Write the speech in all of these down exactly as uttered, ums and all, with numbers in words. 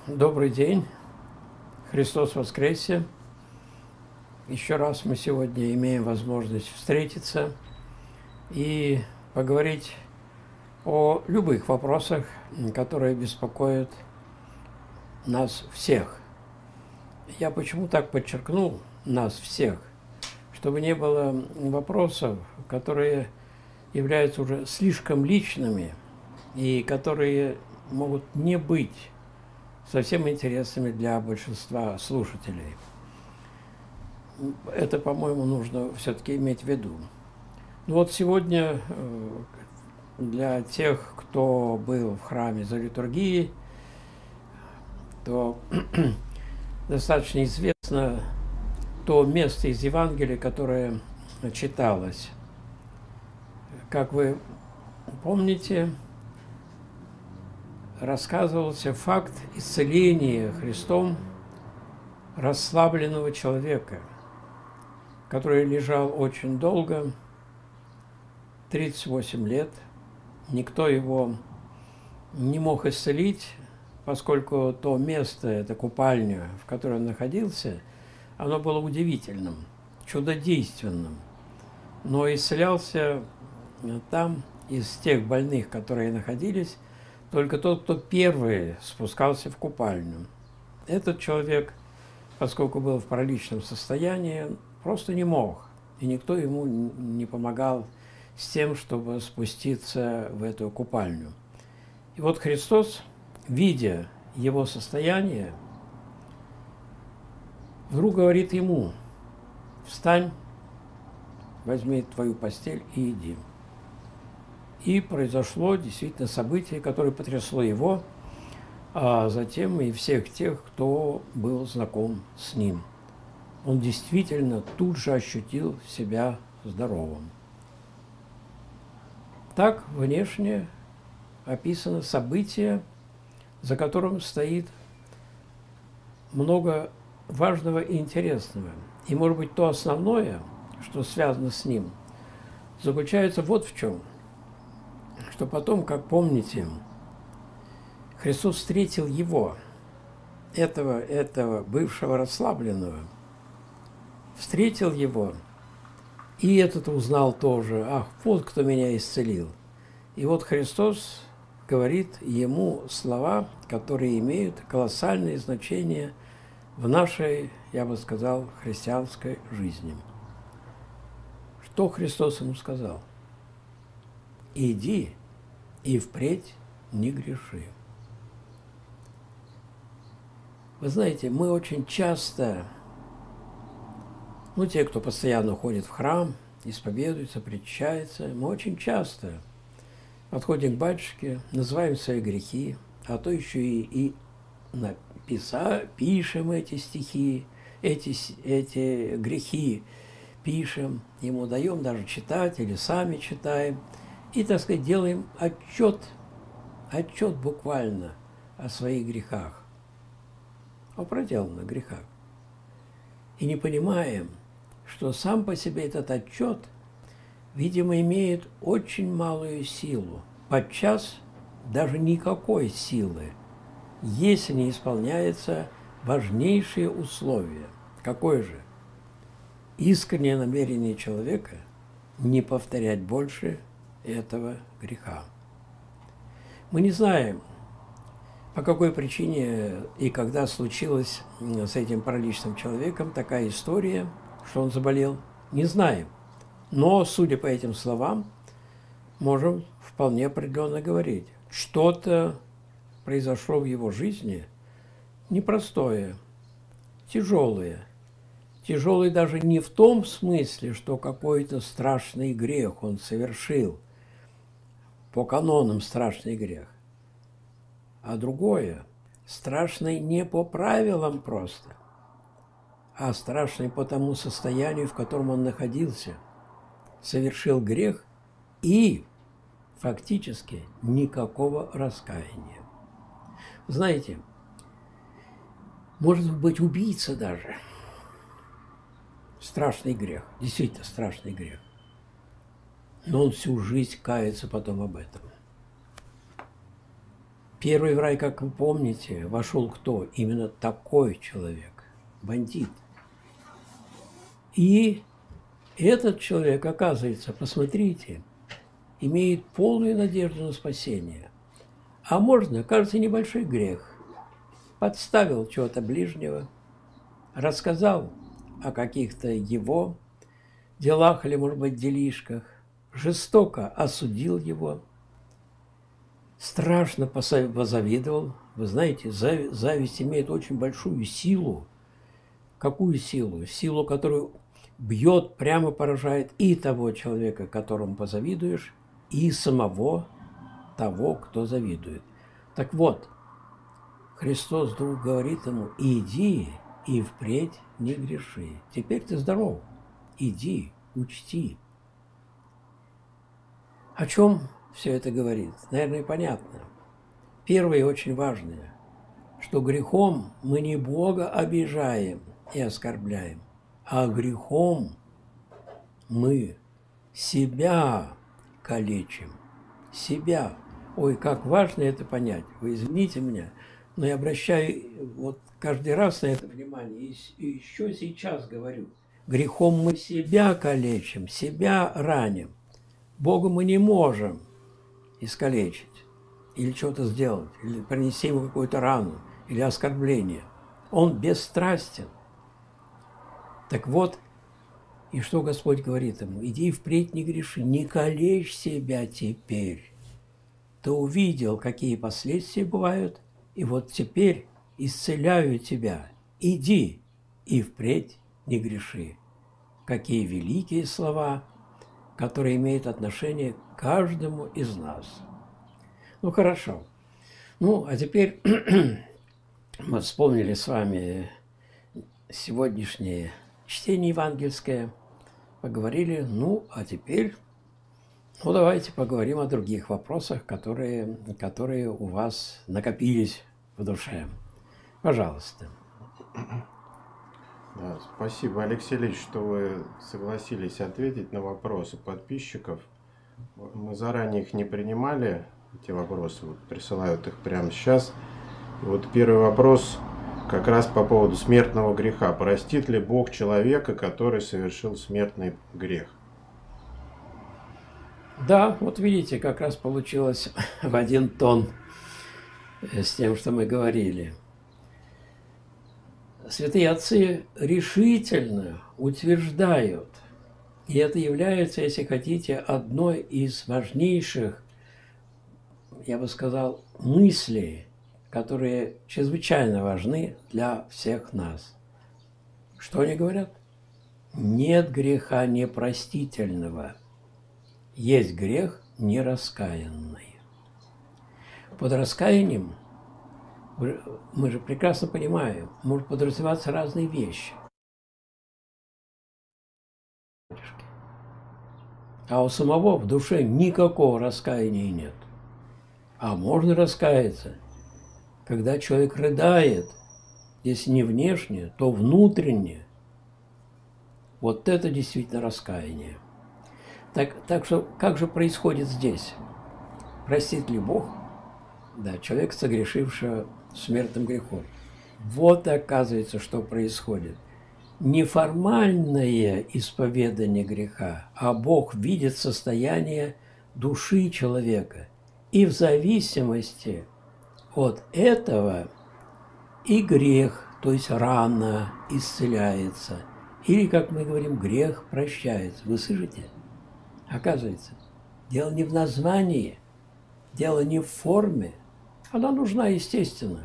Добрый день, Христос воскресе! Еще раз мы сегодня имеем возможность встретиться и поговорить о любых вопросах, которые беспокоят нас всех. Я почему так подчеркнул нас всех? Чтобы не было вопросов, которые являются уже слишком личными и которые могут не быть совсем интересными для большинства слушателей. Это, по-моему, нужно все-таки иметь в виду. Ну вот сегодня для тех, кто был в храме за литургией, то достаточно известно то место из Евангелия, которое читалось. Как вы помните, рассказывался факт исцеления Христом расслабленного человека, который лежал очень долго, тридцать восемь лет. Никто его не мог исцелить, поскольку то место, эта купальня, в которой он находился, оно было удивительным, чудодейственным. Но исцелялся там из тех больных, которые находились, только тот, кто первый спускался в купальню. Этот человек, поскольку был в параличном состоянии, просто не мог, и никто ему не помогал с тем, чтобы спуститься в эту купальню. И вот Христос, видя его состояние, вдруг говорит ему: «Встань, возьми твою постель и иди». И произошло действительно событие, которое потрясло его, а затем и всех тех, кто был знаком с ним. Он действительно тут же ощутил себя здоровым. Так внешне описано событие, за которым стоит много важного и интересного. И, может быть, то основное, что связано с ним, заключается вот в чем. Что потом, как помните, Христос встретил его, этого, этого бывшего расслабленного, встретил его, и этот узнал тоже: ах, вот кто меня исцелил. И вот Христос говорит ему слова, которые имеют колоссальное значение в нашей, я бы сказал, христианской жизни. Что Христос ему сказал? «Иди и впредь не греши». Вы знаете, мы очень часто, ну, те, кто постоянно ходит в храм, исповедуется, причащается, мы очень часто подходим к батюшке, называем свои грехи, а то еще и, и написа, пишем эти стихи, эти, эти грехи пишем, ему даем даже читать или сами читаем. И, так сказать, делаем отчет, отчет буквально о своих грехах, о проделанных грехах. И не понимаем, что сам по себе этот отчет, видимо, имеет очень малую силу, подчас даже никакой силы, если не исполняются важнейшие условия. Какое же? Искреннее намерение человека не повторять больше этого греха. Мы не знаем, по какой причине и когда случилась с этим параличным человеком такая история, что он заболел, не знаем. Но, судя по этим словам, можем вполне определенно говорить, что-то произошло в его жизни непростое, тяжелое. Тяжелый даже не в том смысле, что какой-то страшный грех он совершил, по канонам страшный грех, а другое, страшный не по правилам просто, а страшный по тому состоянию, в котором он находился, совершил грех и фактически никакого раскаяния. Знаете, может быть, убийца даже. Страшный грех, действительно страшный грех. Но он всю жизнь кается потом об этом. первый в рай, как вы помните, вошел кто? Именно такой человек, бандит. И этот человек, оказывается, посмотрите, имеет полную надежду на спасение. А можно, кажется, небольшой грех. Подставил чего-то ближнего, рассказал о каких-то его делах или, может быть, делишках, жестоко осудил его, страшно позавидовал. Вы знаете, зависть имеет очень большую силу. Какую силу? Силу, которую бьет, прямо поражает и того человека, которому позавидуешь, и самого того, кто завидует. Так вот, Христос вдруг говорит ему: иди и впредь не греши. Теперь ты здоров. Иди, учти. О чем все это говорит? Наверное, понятно. Первое и очень важное, что грехом мы не Бога обижаем и оскорбляем, а грехом мы себя калечим. Себя. Ой, как важно это понять. Вы извините меня, но я обращаю вот каждый раз на это внимание. И еще сейчас говорю. Грехом мы себя калечим, себя раним. Бога мы не можем искалечить, или что-то сделать, или принести ему какую-то рану, или оскорбление. Он бесстрастен. Так вот, и что Господь говорит ему? Иди впредь не греши, не калечь себя теперь. Ты увидел, какие последствия бывают, и вот теперь исцеляю тебя. Иди и впредь не греши. Какие великие слова, которые имеют отношение к каждому из нас. Ну, хорошо. Ну, а теперь мы вспомнили с вами сегодняшнее чтение евангельское, поговорили. Ну, а теперь, ну, давайте поговорим о других вопросах, которые, которые у вас накопились в душе. Пожалуйста. Да, спасибо, Алексей Ильич, что вы согласились ответить на вопросы подписчиков. Мы заранее их не принимали, эти вопросы, вот присылают их прямо сейчас. И вот первый вопрос как раз по поводу смертного греха. Простит ли Бог человека, который совершил смертный грех? Да, вот видите, как раз получилось в один тон с тем, что мы говорили. Святые отцы решительно утверждают, и это является, если хотите, одной из важнейших, я бы сказал, мыслей, которые чрезвычайно важны для всех нас. Что они говорят? Нет греха непростительного, есть грех нераскаянный. Под раскаянием, мы же прекрасно понимаем, может подразумеваться разные вещи. А у самого в душе никакого раскаяния нет. А можно раскаяться, когда человек рыдает, если не внешне, то внутренне. Вот это действительно раскаяние. Так, так что, как же происходит здесь? Простит ли Бог? Да, человек, согрешивший смертным грехом. Вот оказывается, что происходит. Неформальное исповедание греха, а Бог видит состояние души человека. И в зависимости от этого и грех, то есть рана, исцеляется. Или, как мы говорим, грех прощается. Вы слышите? Оказывается, дело не в названии, дело не в форме. Она нужна, естественно.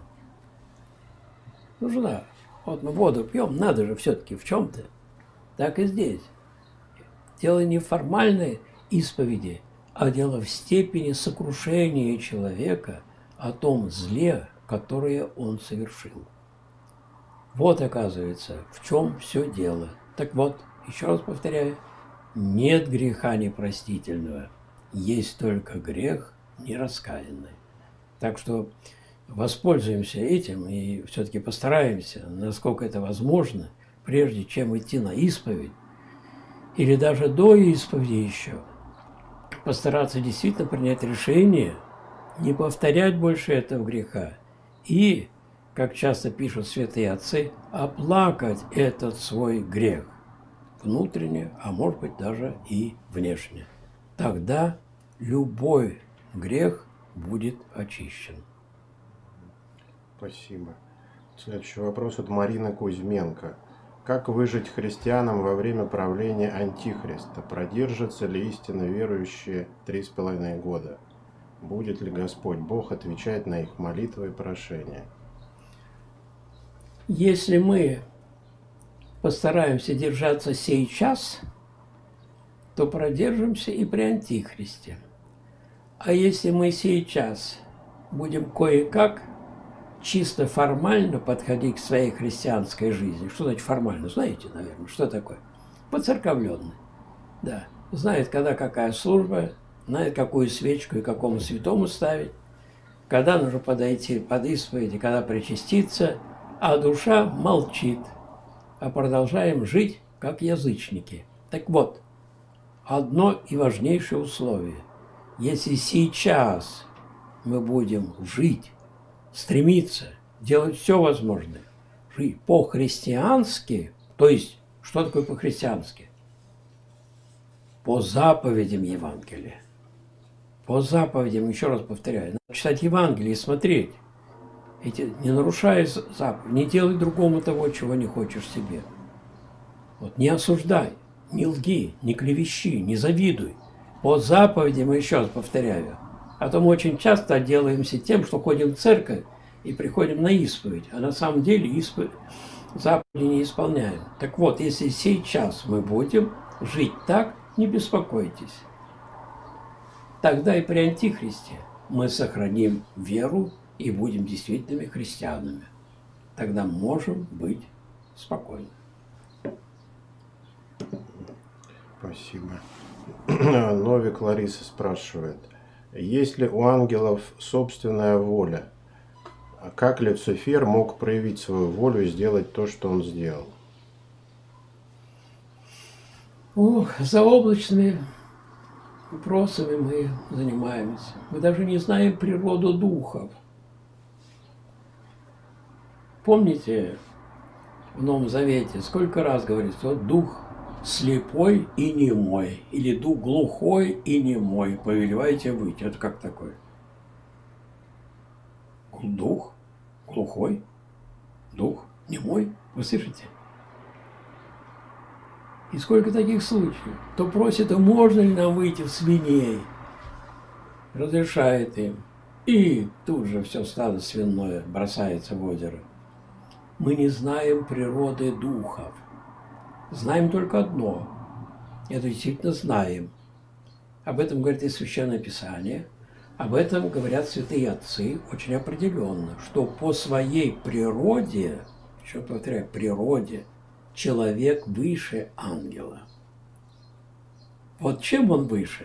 Нужна. Вот мы воду пьем, надо же все-таки в чем-то. Так и здесь. Дело не в формальной исповеди, а дело в степени сокрушения человека о том зле, которое он совершил. Вот, оказывается, в чем все дело. Так вот, еще раз повторяю, нет греха непростительного, есть только грех нераскаянный. Так что воспользуемся этим и все-таки постараемся, насколько это возможно, прежде чем идти на исповедь, или даже до исповеди еще, постараться действительно принять решение не повторять больше этого греха и, как часто пишут святые отцы, оплакать этот свой грех внутренне, а может быть даже и внешне. Тогда любой грех будет очищен. Спасибо. Следующий вопрос от Марины Кузьменко. Как выжить христианам во время правления Антихриста? Продержатся ли истинно верующие три с половиной года? Будет ли Господь Бог отвечать на их молитвы и прошения? Если мы постараемся держаться сей час, то продержимся и при Антихристе. А если мы сейчас будем кое-как чисто формально подходить к своей христианской жизни, что значит формально, знаете, наверное, что такое? Поцерковленный, да, знает, когда какая служба, знает, какую свечку и какому святому ставить, когда нужно подойти под исповедь и когда причаститься, а душа молчит, а продолжаем жить, как язычники. Так вот, одно и важнейшее условие. Если сейчас мы будем жить, стремиться, делать все возможное, жить по-христиански, то есть, что такое по-христиански? По заповедям Евангелия. По заповедям, еще раз повторяю, надо читать Евангелие и смотреть. Эти, не нарушай заповедь, не делай другому того, чего не хочешь себе. Вот, не осуждай, не лги, не клевещи, не завидуй. По заповедям, еще раз повторяю. А то мы очень часто отделаемся тем, что ходим в церковь и приходим на исповедь, а на самом деле исповедь, заповеди не исполняем. Так вот, если сейчас мы будем жить так, не беспокойтесь. Тогда и при Антихристе мы сохраним веру и будем действительными христианами. Тогда можем быть спокойны. Спасибо. Новик Лариса спрашивает. Есть ли у ангелов собственная воля? Как Люцифер мог проявить свою волю и сделать то, что он сделал? Ох, заоблачными вопросами мы занимаемся. Мы даже не знаем природу духов. Помните, в Новом Завете сколько раз говорится, что дух слепой и немой, или дух глухой и немой, повелевайте выйти. Это как такое? Дух глухой, дух немой, вы слышите? И сколько таких случаев? То просит, а можно ли нам выйти в свиней? Разрешает им. И тут же все стадо свиное бросается в озеро. Мы не знаем природы духов. Знаем только одно. Это действительно знаем. Об этом говорит и Священное Писание. Об этом говорят святые отцы очень определенно, что по своей природе, еще повторяю, природе, человек выше ангела. Вот чем он выше?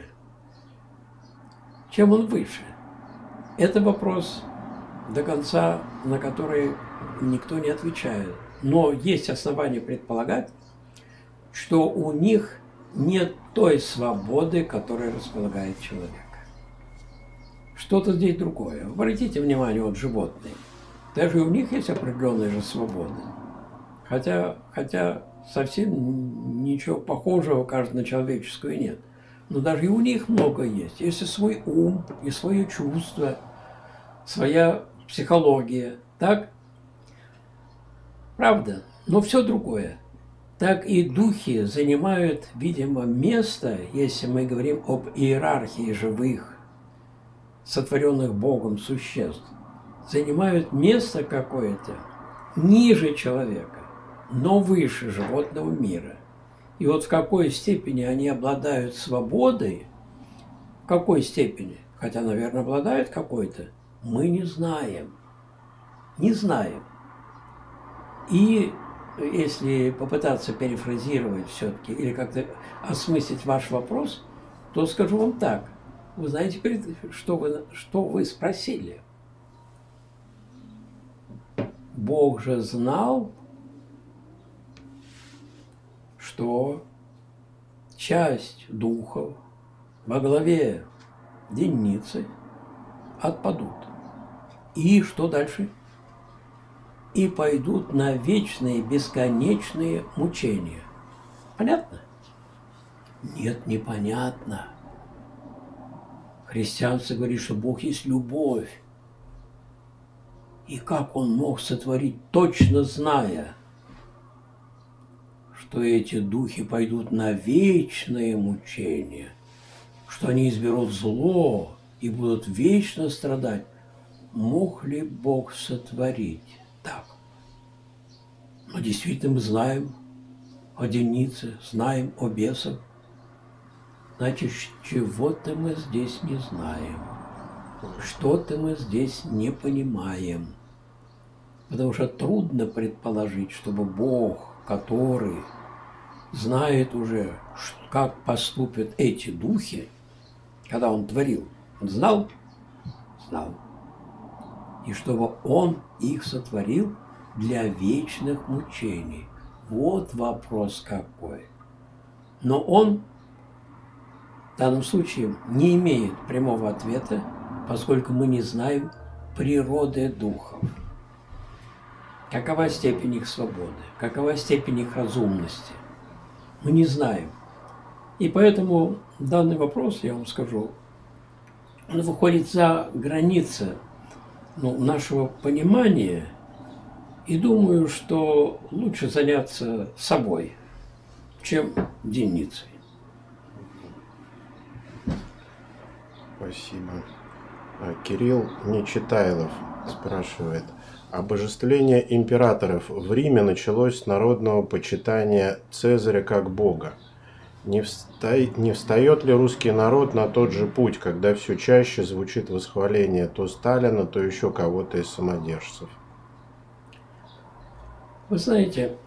Чем он выше? Это вопрос, до конца на который никто не отвечает. Но есть основания предполагать, что у них нет той свободы, которой располагает человек. Что-то здесь другое. Обратите внимание, вот животные. Даже у них есть определенная же свобода. Хотя, хотя совсем ничего похожего, кажется, на человеческую нет. Но даже и у них много есть. Есть и свой ум, и свое чувство, своя психология. Так? Правда? Но все другое. Так и духи занимают, видимо, место, если мы говорим об иерархии живых, сотворенных Богом существ, занимают место какое-то ниже человека, но выше животного мира. И вот в какой степени они обладают свободой, в какой степени, хотя, наверное, обладают какой-то, мы не знаем. Не знаем. И если попытаться перефразировать все-таки или как-то осмыслить ваш вопрос, то скажу вам так. Вы знаете, что вы, что вы спросили? Бог же знал, что часть духов во главе денницы отпадут. И что дальше? И пойдут на вечные, бесконечные мучения. Понятно? Нет, непонятно. Христианство говорит, что Бог есть любовь. И как Он мог сотворить, точно зная, что эти духи пойдут на вечные мучения, что они изберут зло и будут вечно страдать, мог ли Бог сотворить так? Но действительно мы знаем о Денице, знаем о бесах. Значит, чего-то мы здесь не знаем, что-то мы здесь не понимаем. Потому что трудно предположить, чтобы Бог, который знает уже, как поступят эти духи, когда Он творил, Он знал? Знал. И чтобы Он их сотворил для вечных мучений. Вот вопрос какой. Но Он в данном случае не имеет прямого ответа, поскольку мы не знаем природы духов. Какова степень их свободы, какова степень их разумности. Мы не знаем. И поэтому данный вопрос, я вам скажу, он выходит за границы ну, нашего понимания. И думаю, что лучше заняться собой, чем Деницей. Спасибо. Кирилл Нечитайлов спрашивает. Обожествление императоров в Риме началось с народного почитания Цезаря как бога. Не, вста... не встает ли русский народ на тот же путь, когда все чаще звучит восхваление то Сталина, то еще кого-то из самодержцев? Вы знаете,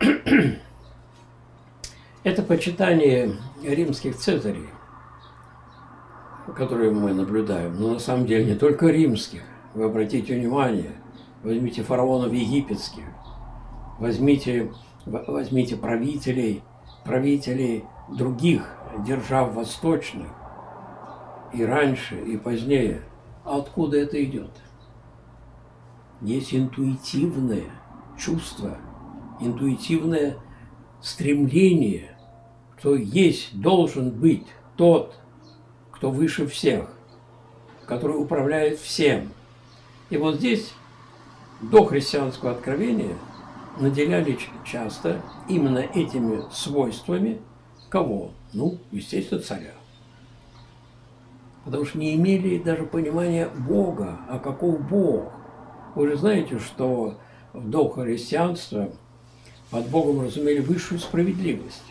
это почитание римских цезарей, которые мы наблюдаем, но на самом деле не только римских. Вы обратите внимание, возьмите фараонов египетских, возьмите, возьмите правителей, правителей других держав восточных, и раньше, и позднее. Откуда это идет? Есть интуитивное чувство, интуитивное стремление, что есть, должен быть тот, кто выше всех, который управляет всем. И вот здесь до христианского откровения наделяли часто именно этими свойствами кого? Ну, естественно, царя. Потому что не имели даже понимания Бога, а каков Бог. Вы же знаете, что до христианства под Богом разумели высшую справедливость.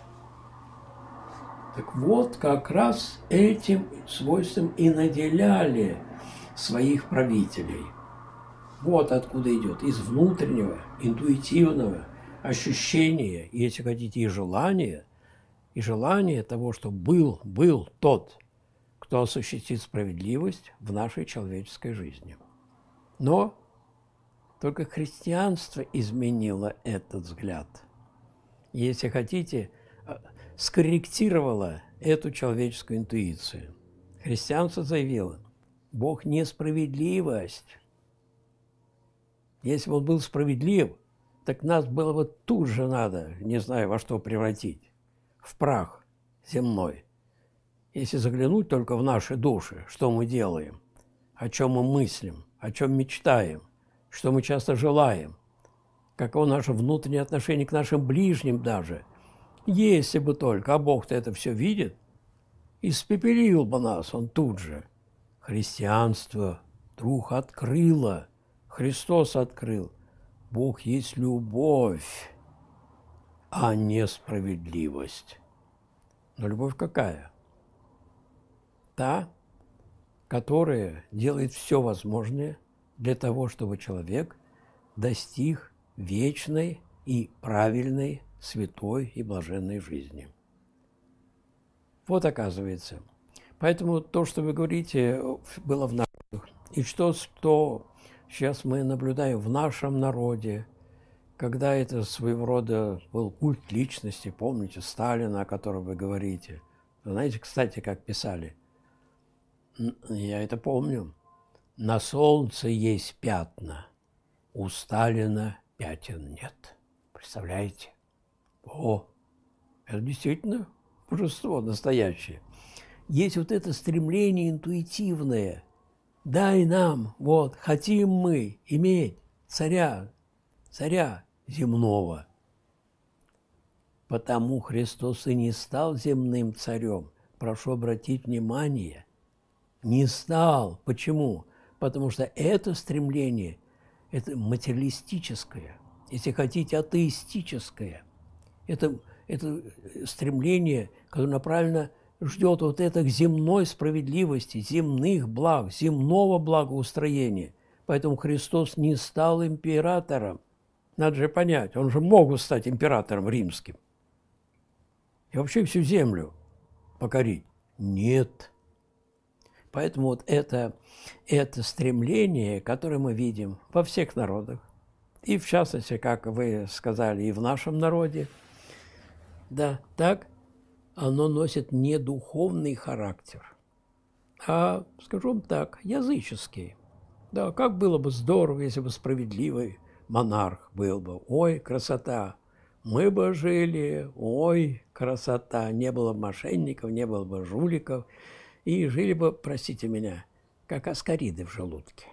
Так вот, как раз этим свойством и наделяли своих правителей. Вот откуда идет. Из внутреннего, интуитивного ощущения, и, если хотите, и желания, и желания того, что был, был тот, кто осуществит справедливость в нашей человеческой жизни. Но только христианство изменило этот взгляд. Если хотите, скорректировало эту человеческую интуицию. Христианство заявило, Бог несправедливость. Если бы Он был справедлив, так нас было бы тут же надо, не знаю во что превратить, в прах земной. Если заглянуть только в наши души, что мы делаем, о чем мы мыслим, о чем мечтаем, что мы часто желаем, каково наше внутреннее отношение к нашим ближним даже. Если бы только, а Бог-то это все видит, испепелил бы нас Он тут же. Христианство вдруг открыло, Христос открыл. Бог есть любовь, а не справедливость. Но любовь какая? Та, которая делает все возможное для того, чтобы человек достиг вечной и правильной, святой и блаженной жизни. Вот оказывается. Поэтому то, что вы говорите, было в народах. И что, что сейчас мы наблюдаем в нашем народе, когда это своего рода был культ личности, помните, Сталина, о котором вы говорите. Знаете, кстати, как писали? Я это помню. На солнце есть пятна, у Сталина пятен нет. Представляете? О, это действительно божество настоящее. Есть вот это стремление интуитивное. Дай нам, вот, хотим мы иметь царя, царя земного. Потому Христос и не стал земным царем. Прошу обратить внимание, не стал. Почему? Потому что это стремление, это материалистическое, если хотите, атеистическое. Это, это стремление, которое направлено, ждет вот этой земной справедливости, земных благ, земного благоустроения. Поэтому Христос не стал императором. Надо же понять, он же мог стать императором римским. И вообще всю землю покорить. Нет. Поэтому вот это, это стремление, которое мы видим во всех народах, и в частности, как вы сказали, и в нашем народе, да, так оно носит не духовный характер, а, скажу вам так, языческий. Да, как было бы здорово, если бы справедливый монарх был бы. Ой, красота! Мы бы жили, ой, красота! Не было бы мошенников, не было бы жуликов, и жили бы, простите меня, как аскариды в желудке.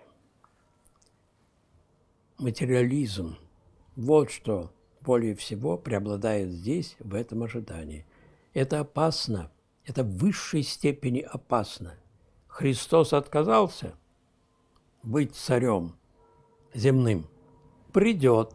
Материализм. Вот что более всего преобладает здесь, в этом ожидании. Это опасно, это в высшей степени опасно. Христос отказался быть царем земным. Придет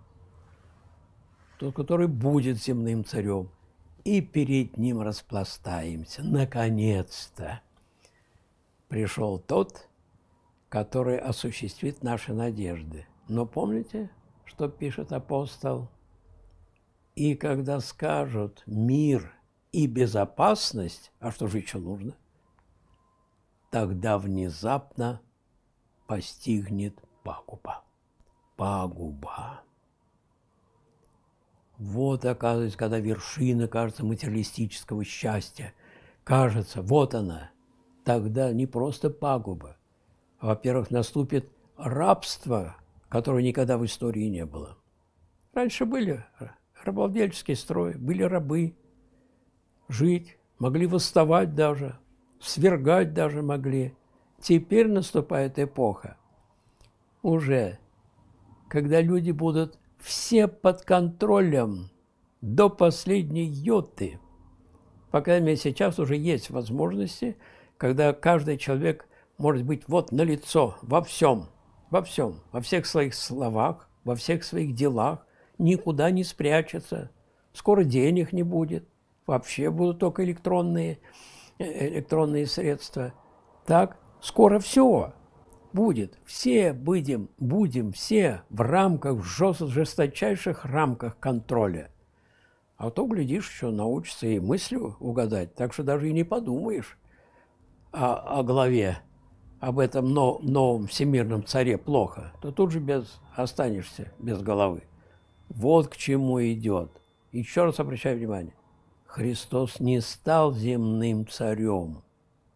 тот, который будет земным царем, и перед ним распластаемся. Наконец-то пришел тот, который осуществит наши надежды. Но помните, что пишет апостол? И когда скажут мир и безопасность, а что же еще нужно? Тогда внезапно постигнет пагуба. Пагуба. Вот, оказывается, когда вершина, кажется, материалистического счастья, кажется, вот она, тогда не просто пагуба. Во-первых, наступит рабство, которого никогда в истории не было. Раньше были рабовладельческий строй, были рабы, жить, могли восставать даже, свергать даже могли. Теперь наступает эпоха уже, когда люди будут все под контролем до последней йоты. По крайней мере, сейчас уже есть возможности, когда каждый человек может быть вот налицо во всем, во всем, во всех своих словах, во всех своих делах, никуда не спрячется. Скоро денег не будет, вообще будут только электронные, электронные средства. Так, скоро все будет. Все будем, будем все в рамках, в жесточайших рамках контроля. А то, глядишь, что научится и мыслью угадать, так что даже и не подумаешь о, о главе, об этом новом всемирном царе плохо, то тут же без, останешься без головы. Вот к чему идет. Еще раз обращаю внимание. Христос не стал земным царем.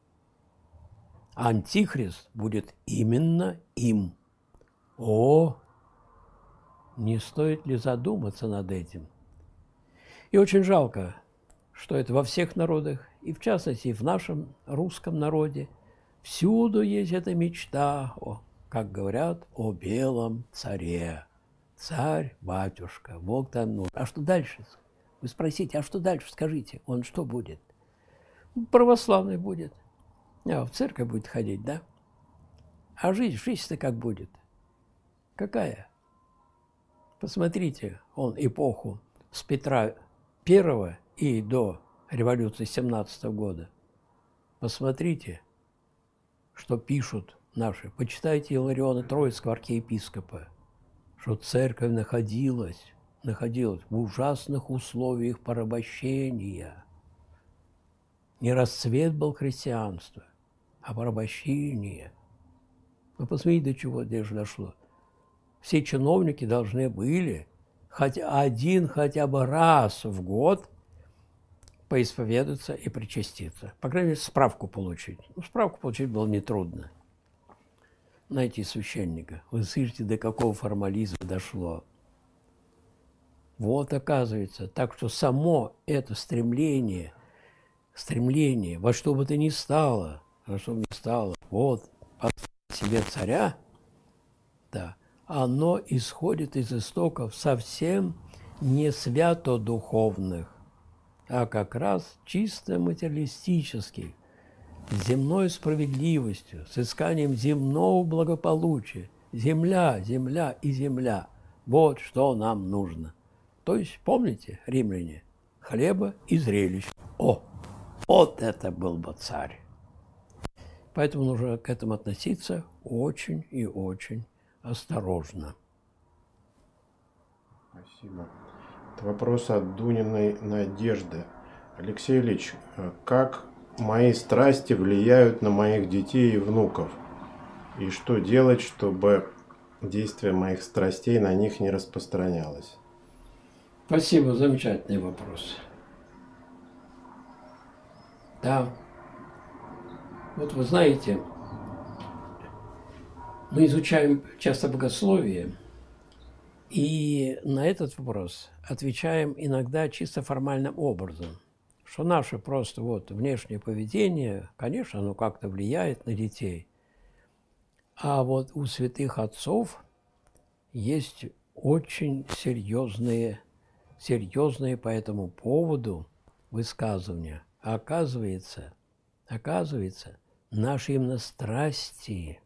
Антихрист будет именно им. О, не стоит ли задуматься над этим? И очень жалко, что это во всех народах, и в частности в нашем русском народе, всюду есть эта мечта, о, как говорят, о белом царе. Царь, батюшка, Бог там нужен. А что дальше? Вы спросите, а что дальше? Скажите, он что будет? Православный будет. А, в церковь будет ходить, да? А жизнь, жизнь-то как будет? Какая? Посмотрите, он эпоху с Петра Первого и до революции семнадцатого года. Посмотрите, что пишут наши. Почитайте Илариона Троицкого, архиепископа, что церковь находилась, находилась в ужасных условиях порабощения. Не расцвет был христианства, а порабощение. Вы посмотрите, до чего здесь дошло. Все чиновники должны были хотя один хотя бы раз в год поисповедаться и причаститься. По крайней мере, справку получить. Ну, справку получить было нетрудно. найти священника. Вы слышите, до какого формализма дошло. Вот оказывается. Так что само это стремление, стремление во что бы то ни стало, во что бы ни стало, вот, поставить себе царя, да, оно исходит из истоков совсем не свято-духовных, а как раз чисто материалистических, с земной справедливостью, с исканием земного благополучия. Земля, земля и земля. Вот что нам нужно. То есть, помните, римляне, хлеба и зрелищ. О, вот это был бы царь. Поэтому нужно к этому относиться очень и очень осторожно. Спасибо. Это вопрос от Дуниной Надежды. Алексей Ильич, как мои страсти влияют на моих детей и внуков? И что делать, чтобы действие моих страстей на них не распространялось? Спасибо, замечательный вопрос. Да. Вот вы знаете, мы изучаем часто богословие, и на этот вопрос отвечаем иногда чисто формальным образом, что наше просто вот внешнее поведение, конечно, оно как-то влияет на детей, а вот у святых отцов есть очень серьезные, серьезные по этому поводу высказывания. А оказывается, оказывается, наши именно страсти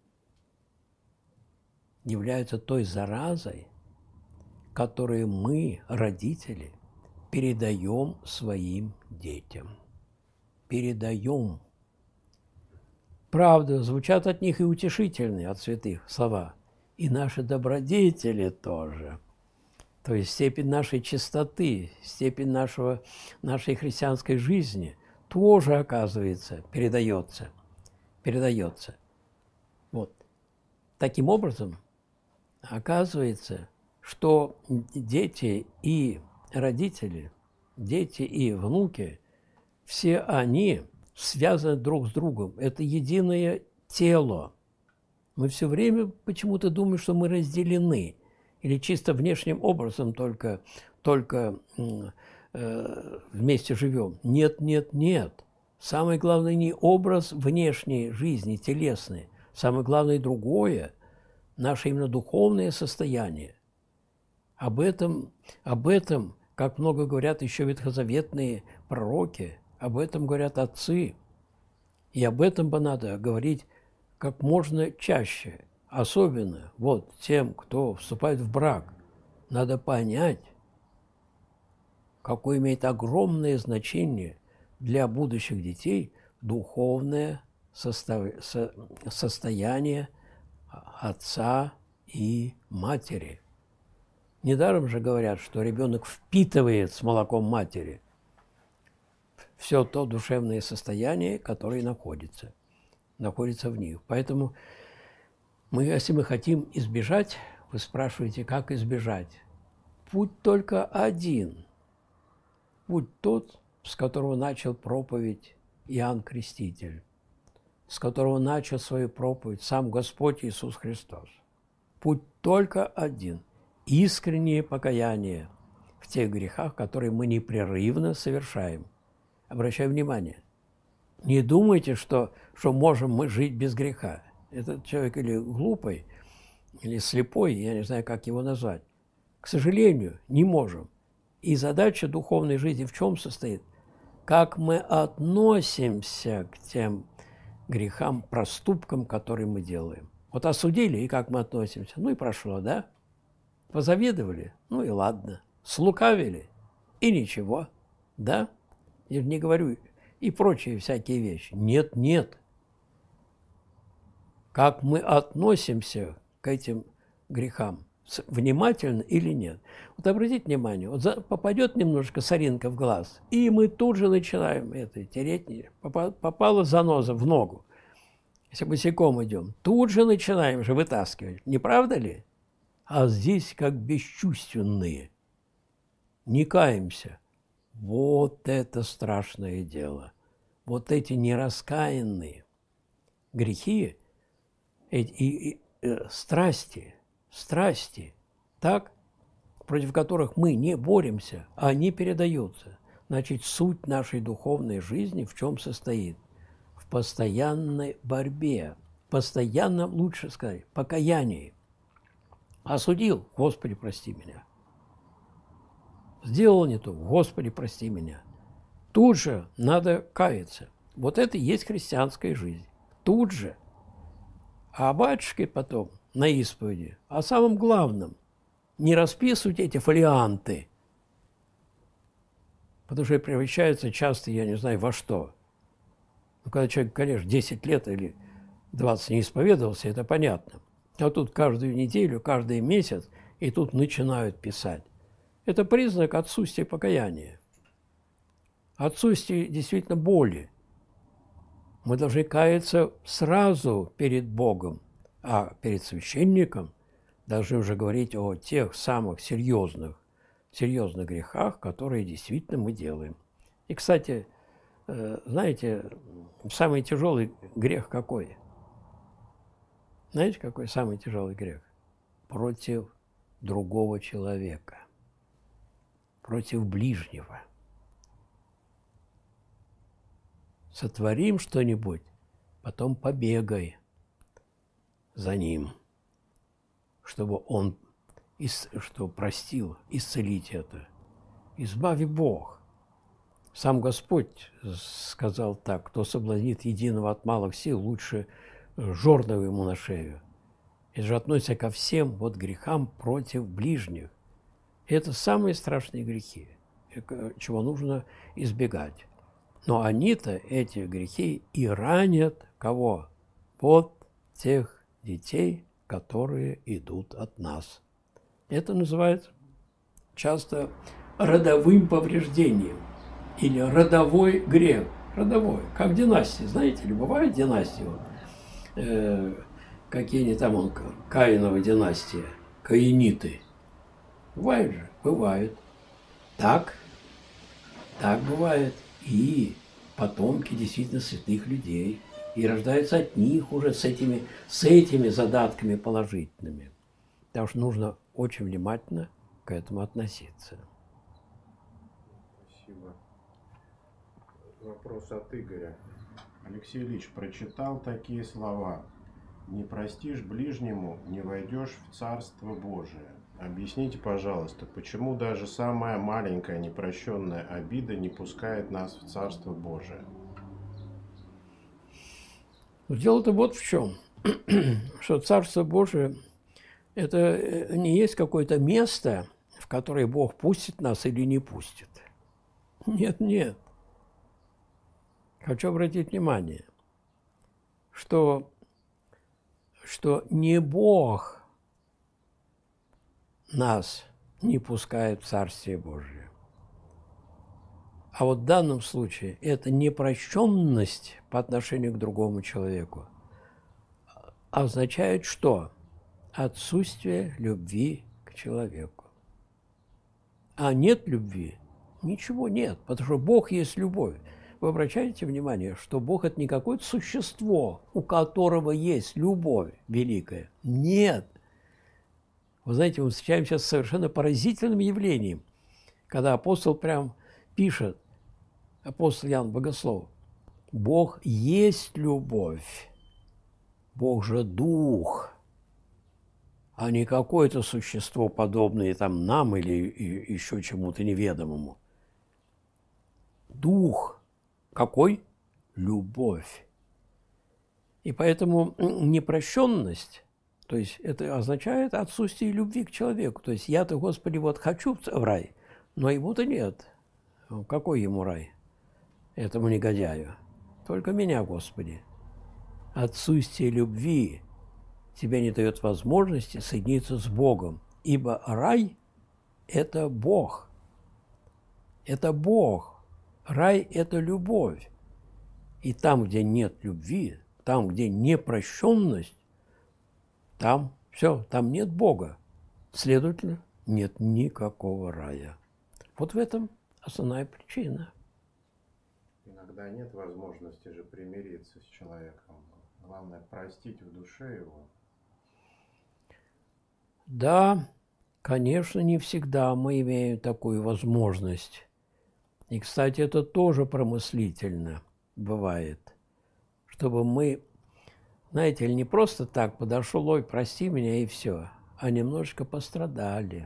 являются той заразой, которую мы, родители, передаем своим детям. Передаем. Правда, звучат от них и утешительные, от святых слова. И наши добродетели тоже. То есть степень нашей чистоты, степень нашего, нашей христианской жизни тоже, оказывается, передается. Передается. Вот. Таким образом, оказывается, что дети и родители, дети и внуки, все они связаны друг с другом. Это единое тело. Мы все время почему-то думаем, что мы разделены. Или чисто внешним образом только, только э, вместе живем. Нет, нет, нет. Самое главное не образ внешней жизни, телесной. Самое главное другое – наше именно духовное состояние. Об этом, об этом, как много говорят еще ветхозаветные пророки, об этом говорят отцы. И об этом бы надо говорить как можно чаще. Особенно вот тем, кто вступает в брак. Надо понять, какое имеет огромное значение для будущих детей духовное состояние отца и матери. Недаром же говорят, что ребенок впитывает с молоком матери все то душевное состояние, которое находится, находится в них. Поэтому мы, если мы хотим избежать, вы спрашиваете, как избежать? Путь только один. Путь тот, с которого начал проповедь Иоанн Креститель, с которого начал свою проповедь сам Господь Иисус Христос. Путь только один. Искреннее покаяние в тех грехах, которые мы непрерывно совершаем. Обращаю внимание, не думайте, что, что можем мы жить без греха. Этот человек или глупый, или слепой, я не знаю, как его назвать. К сожалению, не можем. И задача духовной жизни в чем состоит? Как мы относимся к тем грехам, проступкам, которые мы делаем. Вот осудили, и как мы относимся? Ну и прошло, да? Позавидовали? Ну и ладно. Слукавили? И ничего, да? Я не говорю и прочие всякие вещи. Нет, нет. Как мы относимся к этим грехам? Внимательно или нет? Вот обратите внимание, вот за, попадет немножко соринка в глаз, и мы тут же начинаем это тереть. Попала заноза в ногу. Если босиком идем, тут же начинаем же вытаскивать. Не правда ли? А здесь как бесчувственные. Не каемся. Вот это страшное дело. Вот эти нераскаянные грехи, и, и, э, страсти, страсти, так, против которых мы не боремся, а они передаются. Значит, суть нашей духовной жизни в чем состоит? В постоянной борьбе, постоянно, лучше сказать, покаянии. Осудил, Господи, прости меня. Сделал не то, Господи, прости меня. Тут же надо каяться. Вот это и есть христианская жизнь. Тут же. А батюшки потом на исповеди о самом главном. Не расписывать эти фолианты, потому что превращается часто, я не знаю, во что. Ну, когда человек, конечно, десять лет или двадцать не исповедовался, это понятно. А тут каждую неделю, каждый месяц, и тут начинают писать. Это признак отсутствия покаяния. Отсутствие действительно боли. Мы должны каяться сразу перед Богом, а перед священником должны уже говорить о тех самых серьезных, серьезных грехах, которые действительно мы делаем. И, кстати, знаете, самый тяжелый грех какой? Знаете, какой самый тяжелый грех? Против другого человека, против ближнего. Сотворим что-нибудь, потом побегай за ним, чтобы он что простил, исцелить это. Избави Бог. Сам Господь сказал так: кто соблазнит единого от малых сил, лучше жорного ему на шею. Это же относится ко всем вот грехам против ближних. И это самые страшные грехи, чего нужно избегать. Но они-то, эти грехи, и ранят кого? Вот тех детей, которые идут от нас. Это называется часто родовым повреждением или родовой грех. Родовой, как династия. Знаете ли, бывает династия? Вот, э, какие-нибудь там, он, Каинова династия, каиниты. Бывает же? Бывает. Так, так бывает. И потомки действительно святых людей. И рождаются от них уже с этими, с этими задатками положительными. Потому что нужно очень внимательно к этому относиться. Спасибо. Вопрос от Игоря. Алексей Ильич прочитал такие слова: «Не простишь ближнему, не войдешь в Царство Божие». Объясните, пожалуйста, почему даже самая маленькая непрощенная обида не пускает нас в Царство Божие? Дело-то вот в чем, что Царство Божие – это не есть какое-то место, в которое Бог пустит нас или не пустит. Нет, нет. Хочу обратить внимание, что, что не Бог нас не пускает в Царствие Божие. А вот в данном случае это непрощенность по отношению к другому человеку означает что? Отсутствие любви к человеку. А нет любви, ничего нет, потому что Бог есть любовь. Вы обращаете внимание, что Бог – это не какое-то существо, у которого есть любовь великая. Нет. Вы знаете, мы встречаемся с совершенно поразительным явлением, когда апостол прям пишет, апостол Иоанн Богослов: Бог есть любовь, Бог же дух, а не какое-то существо, подобное там нам или еще чему-то неведомому. Дух какой? Любовь. И поэтому непрощенность, то есть это означает отсутствие любви к человеку. То есть я-то, Господи, вот хочу в рай, но ему-то нет. Какой ему рай? Этому негодяю. Только меня, Господи. Отсутствие любви тебе не дает возможности соединиться с Богом, ибо рай – это Бог. Это Бог. Рай – это любовь. И там, где нет любви, там, где непрощенность, там все, там нет Бога. Следовательно, нет никакого рая. Вот в этом основная причина. Иногда нет возможности же примириться с человеком. Главное простить в душе его. Да, конечно, не всегда мы имеем такую возможность. И, кстати, это тоже промыслительно бывает, чтобы мы, знаете, не просто так подошел, ой, прости меня и все, а немножечко пострадали.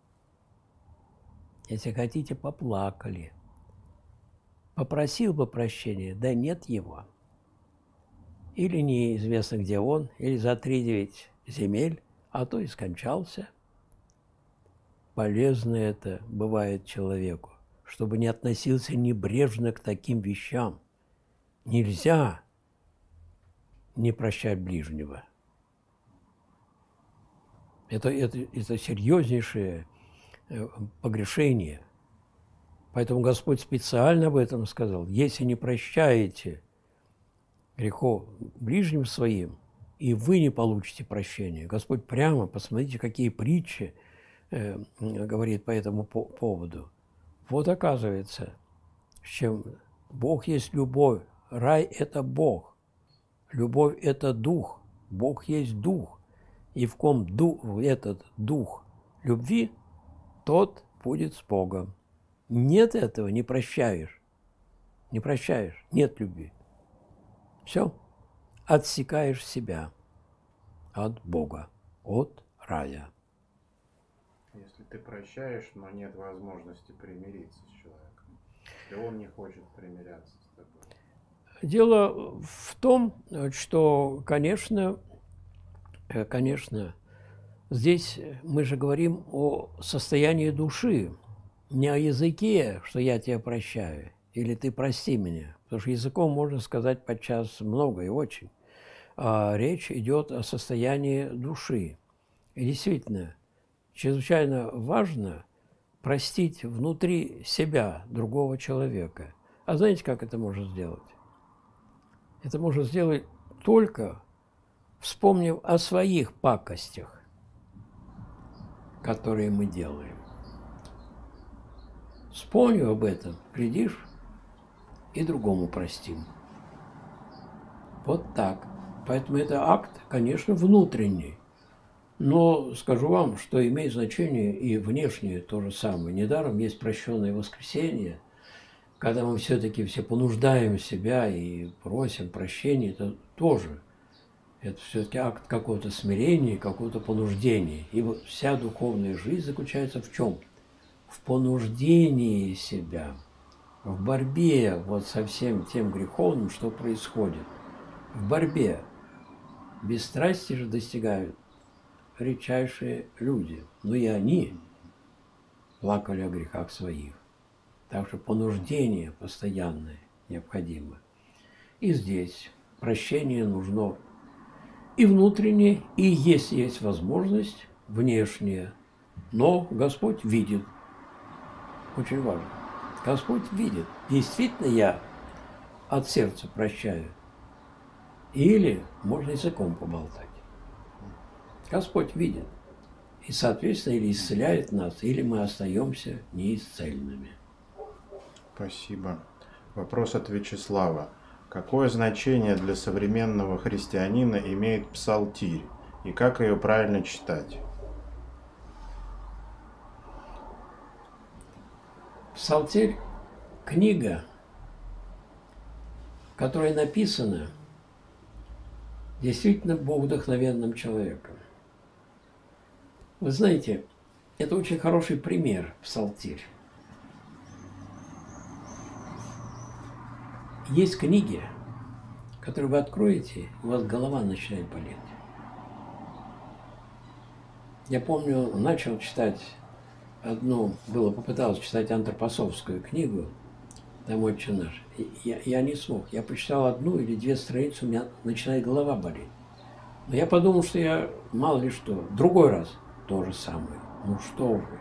Если хотите, поплакали. Попросил бы прощения, да нет его. Или неизвестно, где он, или за три девять земель, а то и скончался. Полезно это бывает человеку, чтобы не относился небрежно к таким вещам. Нельзя не прощать ближнего. Это, это, это серьезнейшее погрешение. Поэтому Господь специально об этом сказал. Если не прощаете грехов ближним своим, и вы не получите прощения. Господь прямо, посмотрите, какие притчи э, говорит по этому по поводу. Вот оказывается, чем Бог есть любовь, рай – это Бог, любовь – это дух, Бог есть дух, и в ком дух, этот дух любви, тот будет с Богом. Нет этого, не прощаешь, не прощаешь, нет любви. Все, отсекаешь себя от Бога, от рая. Если ты прощаешь, но нет возможности примириться с человеком, и он не хочет примиряться с тобой. Дело в том, что, конечно, конечно, здесь мы же говорим о состоянии души, не о языке, что я тебя прощаю, или ты прости меня. Потому что языком можно сказать подчас много и очень. А речь идет о состоянии души. И действительно, чрезвычайно важно простить внутри себя другого человека. А знаете, как это можно сделать? Это можно сделать только вспомнив о своих пакостях, которые мы делаем. Вспомнив об этом, глядишь, и другому простим. Вот так. Поэтому это акт, конечно, внутренний. Но скажу вам, что имеет значение и внешнее то же самое. Недаром есть прощенное воскресенье, когда мы все-таки все понуждаем себя и просим прощения, это тоже. Это все-таки акт какого-то смирения, какого-то понуждения. Ибо вся духовная жизнь заключается в чем? В понуждении себя, в борьбе вот со всем тем греховным, что происходит. В борьбе. Бесстрастие же достигают редчайшие люди. Но и они плакали о грехах своих. Так что понуждение постоянное необходимо. И здесь прощение нужно и внутреннее, и, если есть возможность, внешнее. Но Господь видит. Очень важно. Господь видит, действительно я от сердца прощаю. Или можно языком поболтать. Господь видит. И, соответственно, или исцеляет нас, или мы остаемся неисцельными. Спасибо. Вопрос от Вячеслава. Какое значение для современного христианина имеет псалтирь? И как ее правильно читать? Псалтирь – книга, которая написана действительно богодухновенным человеком. Вы знаете, это очень хороший пример псалтирь. Есть книги, которые вы откроете, у вас голова начинает болеть. Я помню, начал читать одну, было попытался читать антропосовскую книгу, там «Отче наш». Я, я не смог. Я прочитал одну или две страницы, у меня начинает голова болеть. Но я подумал, что я мало ли что. Другой раз то же самое. Ну что вы.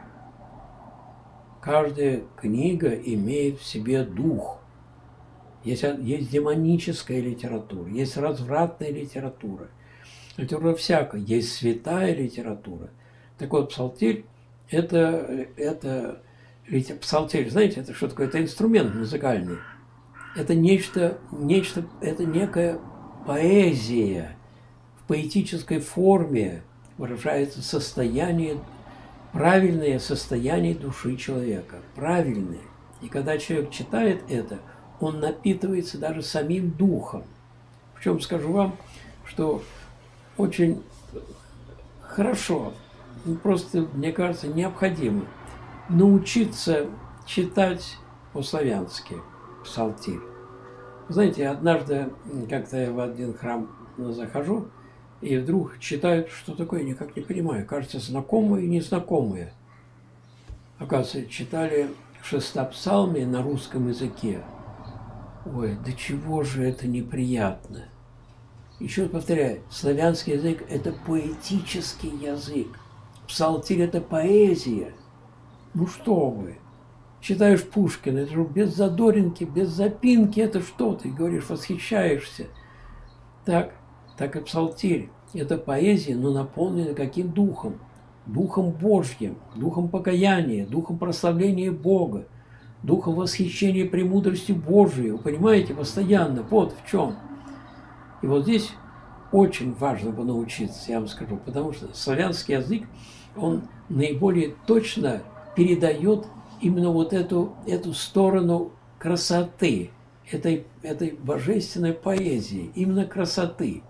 Каждая книга имеет в себе дух. Есть, есть демоническая литература, есть развратная литература. Литература всякая. Есть святая литература. Так вот, псалтирь – это, это псалтирь, знаете, это что такое? Это инструмент музыкальный. Это нечто, нечто, это некая поэзия в поэтической форме, выражается состояние, правильное состояние души человека. Правильное. И когда человек читает это, он напитывается даже самим духом. Причем скажу вам, что очень хорошо, просто, мне кажется, необходимо научиться читать по-славянски псалтирь. Знаете, однажды как-то я в один храм захожу, и вдруг читают, что такое, никак не понимаю. Кажется, знакомое и незнакомое. Оказывается, читали шестопсалмие на русском языке. Ой, до чего же это неприятно. Еще раз повторяю, славянский язык – это поэтический язык. Псалтирь – это поэзия. Ну что вы, читаешь Пушкина, это же без задоринки, без запинки, это что? Ты говоришь, восхищаешься. Так, так и псалтирь. Это поэзия, но наполнена каким духом? Духом Божьим, духом покаяния, духом прославления Бога, духом восхищения премудростью Божией. Вы понимаете, постоянно. Вот в чем. И вот здесь очень важно бы научиться, я вам скажу, потому что славянский язык, он наиболее точно передает именно вот эту, эту сторону красоты, этой, этой божественной поэзии, именно красоты.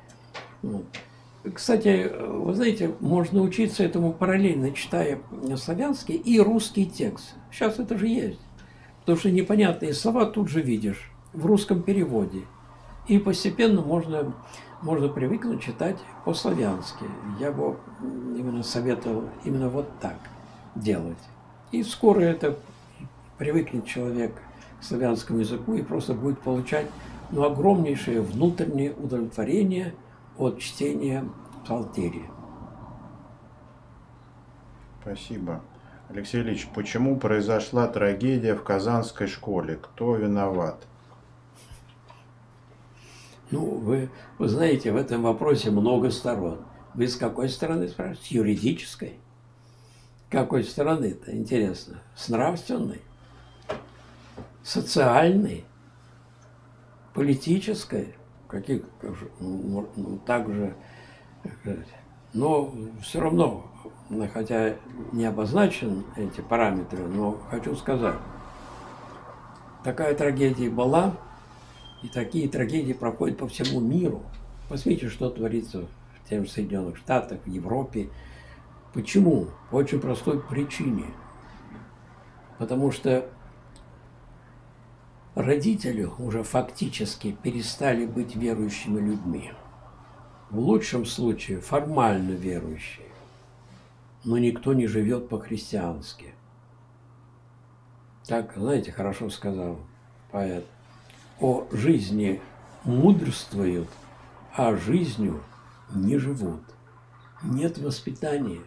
Кстати, вы знаете, можно учиться этому параллельно, читая славянский и русский текст. Сейчас это же есть. Потому что непонятные слова тут же видишь в русском переводе. И постепенно можно, можно привыкнуть читать по-славянски. Я бы именно советовал именно вот так делать. И скоро это привыкнет человек к славянскому языку и просто будет получать ну, огромнейшее внутреннее удовлетворение от чтения псалтири. Спасибо. Алексей Ильич, почему произошла трагедия в Казанской школе? Кто виноват? Ну, вы, вы знаете, в этом вопросе много сторон. Вы с какой стороны спрашиваете? С юридической? С какой стороны-то, интересно? С нравственной? Социальной? Политической? Каких, ну, ну, также, но все равно, хотя не обозначены эти параметры, но хочу сказать, такая трагедия была, и такие трагедии проходят по всему миру. Посмотрите, что творится в тех же Соединенных Штатах, в Европе. Почему? По очень простой причине. Потому что родители уже фактически перестали быть верующими людьми. В лучшем случае формально верующие, но никто не живет по-христиански. Так, знаете, хорошо сказал поэт. О жизни мудрствуют, а жизнью не живут. Нет воспитания.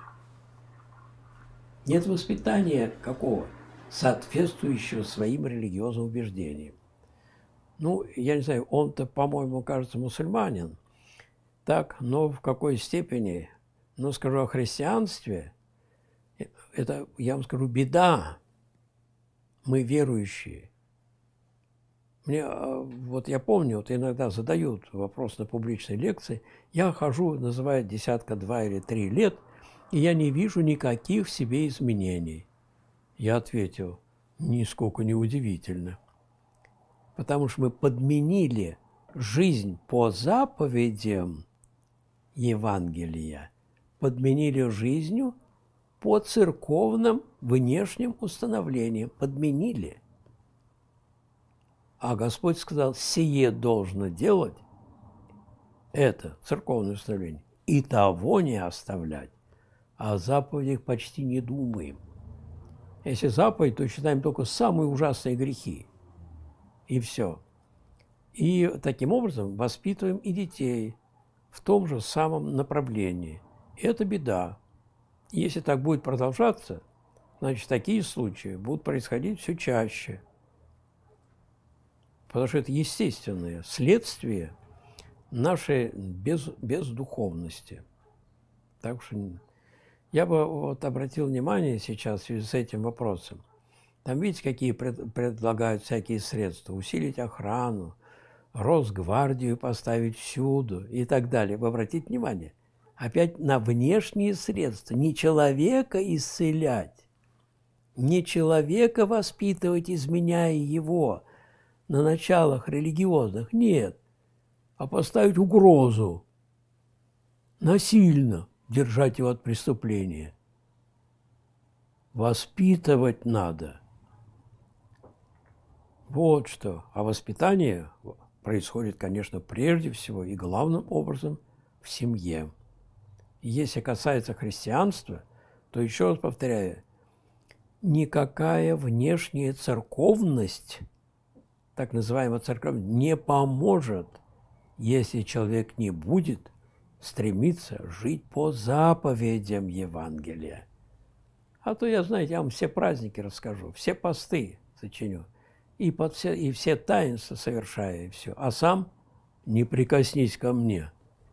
Нет воспитания какого? Соответствующего своим религиозным убеждениям. Ну, я не знаю, он-то, по-моему, кажется, мусульманин. Так, но в какой степени? Но скажу о христианстве, это, я вам скажу, беда. Мы верующие. Мне, вот я помню, вот иногда задают вопрос на публичной лекции, я хожу, называют десятка два или три лет, и я не вижу никаких в себе изменений. Я ответил, нисколько не удивительно, потому что мы подменили жизнь по заповедям Евангелия, подменили жизнью по церковным внешним установлениям, подменили. А Господь сказал, сие должно делать, это церковное установление, и того не оставлять, а о заповедях почти не думаем. Если заповедь, то считаем только самые ужасные грехи. И все. И таким образом воспитываем и детей в том же самом направлении. И это беда. И если так будет продолжаться, значит, такие случаи будут происходить все чаще. Потому что это естественное следствие нашей без, бездуховности. Так что я бы вот обратил внимание сейчас в связи с этим вопросом. Там видите, какие пред, предлагают всякие средства. Усилить охрану, Росгвардию поставить всюду и так далее. Вы обратите внимание, опять на внешние средства. Не человека исцелять, не человека воспитывать, изменяя его на началах религиозных, нет, а поставить угрозу, насильно держать его от преступления. Воспитывать надо. Вот что. А воспитание происходит, конечно, прежде всего и главным образом в семье. И если касается христианства, то, еще раз повторяю, никакая внешняя церковность, так называемая церковность, не поможет, если человек не будет стремиться жить по заповедям Евангелия. А то я, знаете, я вам все праздники расскажу, все посты сочиню, и, под все, и все таинства совершаю, и все. А сам не прикоснись ко мне,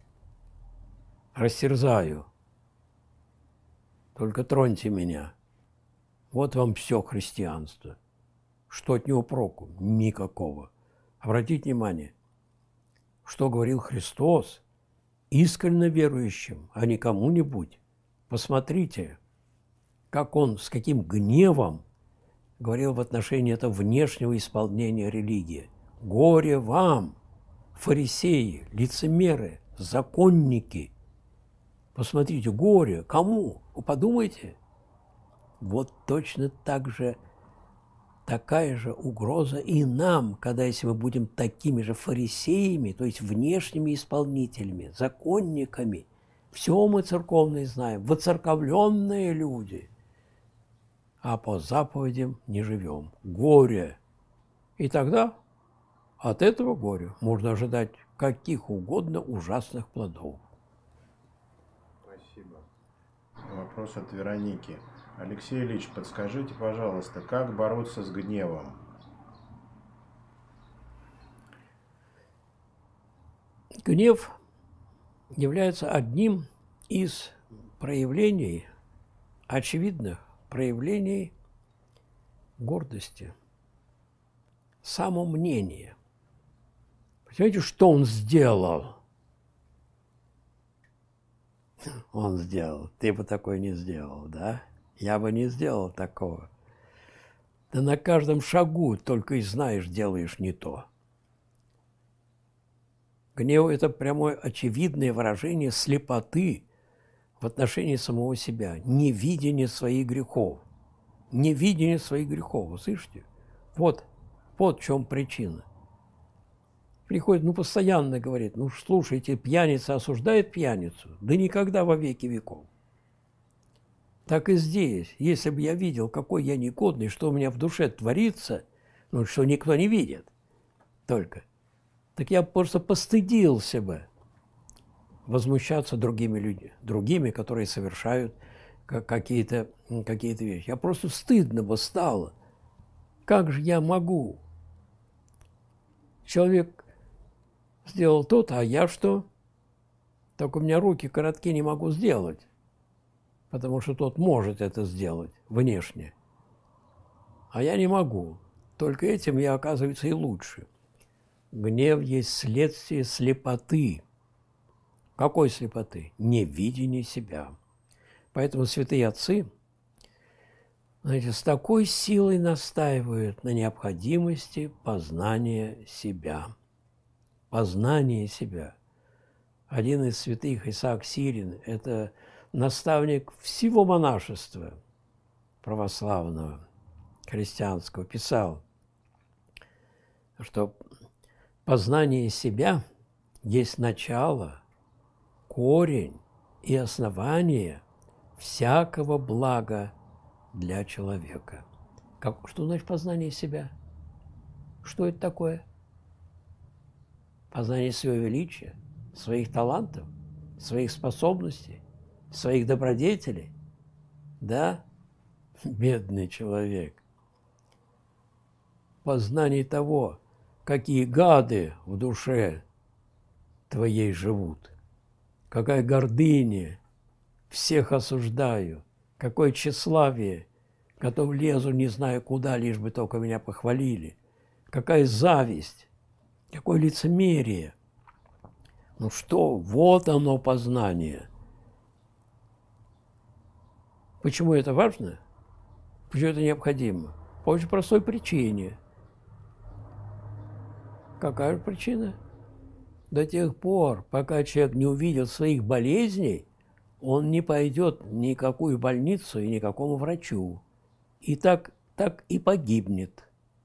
растерзаю, только троньте меня. Вот вам все христианство. Что от него проку? Никакого. Обратите внимание, что говорил Христос искренне верующим, а не кому-нибудь. Посмотрите, как он, с каким гневом говорил в отношении этого внешнего исполнения религии. «Горе вам, фарисеи, лицемеры, законники!» Посмотрите, горе. Кому? Вы подумайте. Вот точно так же, такая же угроза и нам, когда если мы будем такими же фарисеями, то есть внешними исполнителями, законниками, все мы церковные знаем, воцерковленные люди, а по заповедям не живем. Горе. И тогда от этого горя можно ожидать каких угодно ужасных плодов. Спасибо. Вопрос от Вероники. Алексей Ильич, подскажите, пожалуйста, как бороться с гневом? Гнев является одним из проявлений, очевидных проявлений гордости, самомнения. Понимаете, что он сделал? Он сделал. Ты бы такой не сделал, да? Я бы не сделал такого. Да на каждом шагу только и знаешь, делаешь не то. Гнев – это прямое очевидное выражение слепоты в отношении самого себя, невидение своих грехов. Невидение своих грехов, вы слышите? Вот, вот в чем причина. Приходит, ну, постоянно говорит, ну, слушайте, пьяница осуждает пьяницу? Да никогда во веки веков. Так и здесь. Если бы я видел, какой я негодный, что у меня в душе творится, ну, что никто не видит только, так я просто постыдился бы возмущаться другими людьми, другими, которые совершают какие-то какие-то вещи. Я просто стыдно бы стало. Как же я могу? Человек сделал то-то, а я что? Так у меня руки короткие, не могу сделать. Потому что тот может это сделать внешне. А я не могу. Только этим я, оказывается, и лучше. Гнев есть следствие слепоты. Какой слепоты? Невидение себя. Поэтому святые отцы, знаете, с такой силой настаивают на необходимости познания себя. Познание себя. Один из святых, Исаак Сирин, это наставник всего монашества православного, христианского, писал, что познание себя есть начало, корень и основание всякого блага для человека. Как, что значит познание себя? Что это такое? Познание своего величия, своих талантов, своих способностей, своих добродетелей. Да, бедный человек. Познание того, какие гады в душе твоей живут, какая гордыня, всех осуждаю, какое тщеславие, готов лезу не знаю куда, лишь бы только меня похвалили, какая зависть, какое лицемерие. Ну что, вот оно познание. Почему это важно? Почему это необходимо? По очень простой причине. Какая же причина? До тех пор, пока человек не увидел своих болезней, он не пойдет ни в никакую больницу и никакому врачу. И так, так и погибнет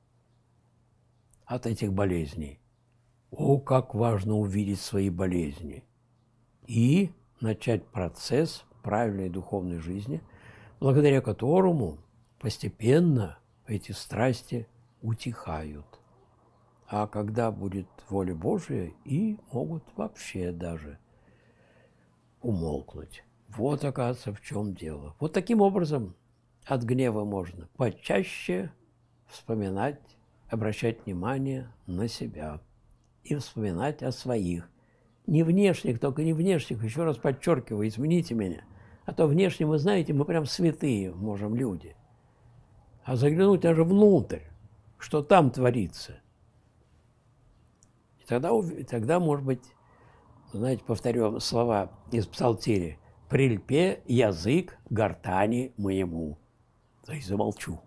от этих болезней. О, как важно увидеть свои болезни и начать процесс правильной духовной жизни, благодаря которому постепенно эти страсти утихают. А когда будет воля Божия, и могут вообще даже умолкнуть. Вот, оказывается, в чем дело. Вот таким образом от гнева можно почаще вспоминать, обращать внимание на себя и вспоминать о своих. Не внешних, только не внешних, еще раз подчеркиваю, извините меня. А то внешне, вы знаете, мы прям святые можем люди. А заглянуть даже внутрь, что там творится. И тогда, тогда, может быть, знаете, повторю слова из Псалтири: «Прильпе язык гортани моему». То есть замолчу.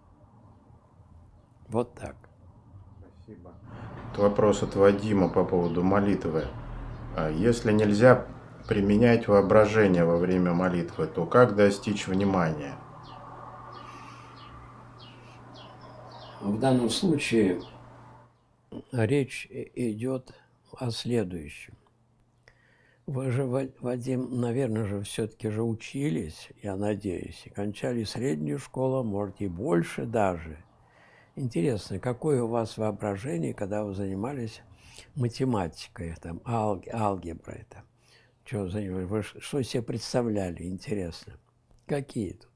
Вот так. Спасибо. Вопрос от Вадима по поводу молитвы. Если нельзя применять воображение во время молитвы, то как достичь внимания? В данном случае речь идет о следующем. Вы же, Вадим, наверное же, все-таки же учились, я надеюсь, и кончали среднюю школу, может, и больше даже. Интересно, какое у вас воображение, когда вы занимались математикой, там, алг, алгеброй, там, что занимались, вы что себе представляли, интересно? Какие тут?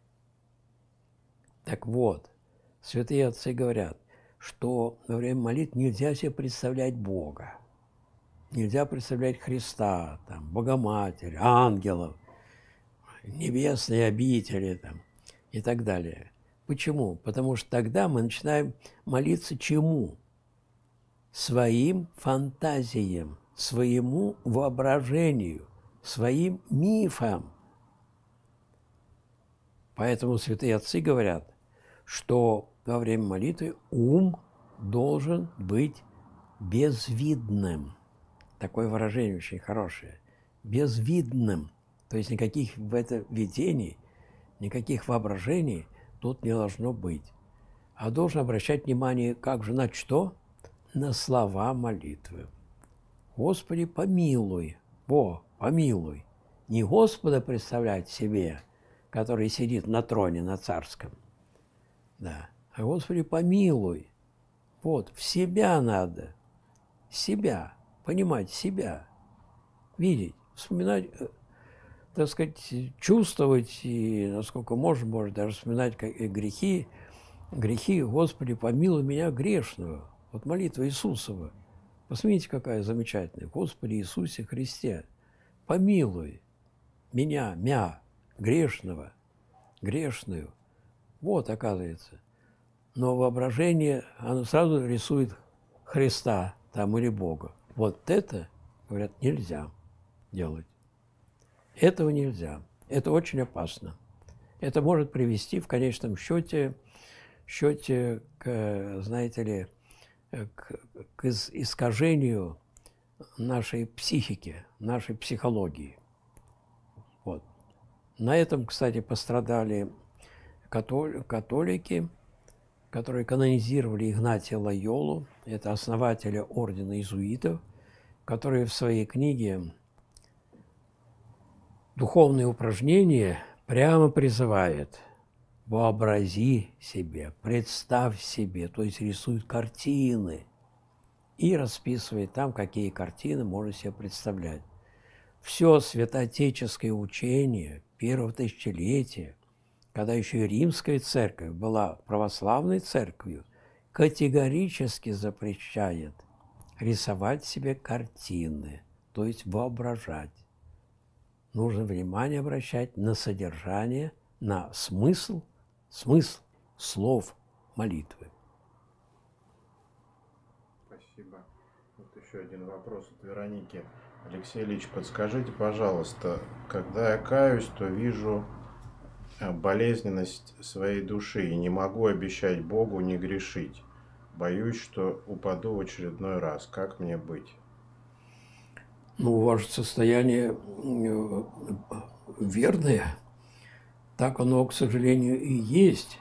Так вот, святые отцы говорят, что во время молитвы нельзя себе представлять Бога. Нельзя представлять Христа, там, Богоматерь, ангелов, небесные обители там, и так далее. Почему? Потому что тогда мы начинаем молиться чему? Своим фантазиям, своему воображению, своим мифам. Поэтому святые отцы говорят, что во время молитвы ум должен быть безвидным. Такое выражение очень хорошее. Безвидным. То есть никаких в это видений, никаких воображений тут не должно быть. А должен обращать внимание, как же, на что? На слова молитвы. Господи, помилуй. Во, помилуй. Не Господа представлять себе, который сидит на троне, на царском. Да. А Господи, помилуй. Вот, в себя надо. Себя. Понимать себя, видеть, вспоминать, так сказать, чувствовать, и, насколько можно, может даже вспоминать как грехи, грехи, Господи, помилуй меня грешного. Вот молитва Иисусова. Посмотрите, какая замечательная. Господи Иисусе Христе, помилуй меня, мя, грешного, грешную. Вот, оказывается. Но воображение, оно сразу рисует Христа там или Бога. Вот это, говорят, нельзя делать. Этого нельзя. Это очень опасно. Это может привести в конечном счете, счете к, знаете ли, к, к искажению нашей психики, нашей психологии. Вот. На этом, кстати, пострадали католики, которые канонизировали Игнатия Лойолу, это основателя ордена иезуитов, который в своей книге «Духовные упражнения» прямо призывает: вообрази себе, представь себе, то есть рисует картины и расписывает там, какие картины можно себе представлять. Все святоотеческое учение первого тысячелетия, когда еще и Римская церковь была православной церковью, категорически запрещает рисовать себе картины, то есть воображать. Нужно внимание обращать на содержание, на смысл, смысл слов молитвы. Спасибо. Вот еще один вопрос от Вероники. Алексей Ильич, подскажите, пожалуйста, когда я каюсь, то вижу болезненность своей души и не могу обещать Богу не грешить. Боюсь, что упаду в очередной раз. Как мне быть? Ну, ваше состояние верное. Так оно, к сожалению, и есть.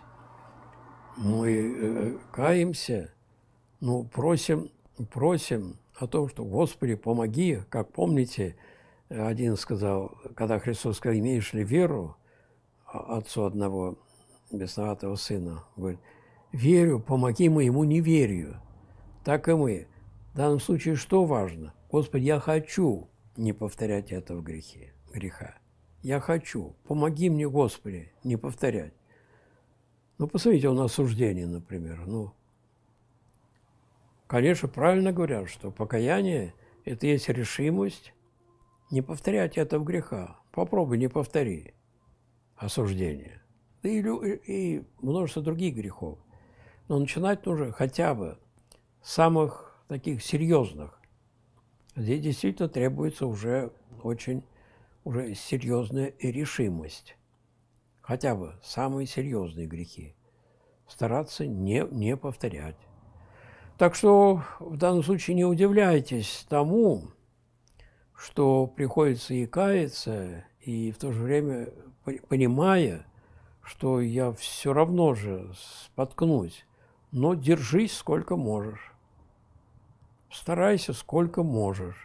Мы каемся, ну, просим, просим о том, что «Господи, помоги». Как помните, один сказал, когда Христос сказал, имеешь ли веру, отцу одного бесноватого сына, говорит, верю, помоги моему неверию. Так и мы. В данном случае что важно? Господи, я хочу не повторять этого грехи, греха. Я хочу. Помоги мне, Господи, не повторять. Ну, посмотрите, он осуждение, например. Ну, конечно, правильно говорят, что покаяние – это есть решимость не повторять этого греха. Попробуй, не повтори осуждение. Да и, и множество других грехов. Но начинать нужно хотя бы с самых таких серьезных. Здесь действительно требуется уже очень уже серьезная решимость. Хотя бы самые серьезные грехи. Стараться не, не повторять. Так что в данном случае не удивляйтесь тому, что приходится и каяться, и в то же время понимая, что я все равно же споткнусь, но держись сколько можешь. Старайся сколько можешь.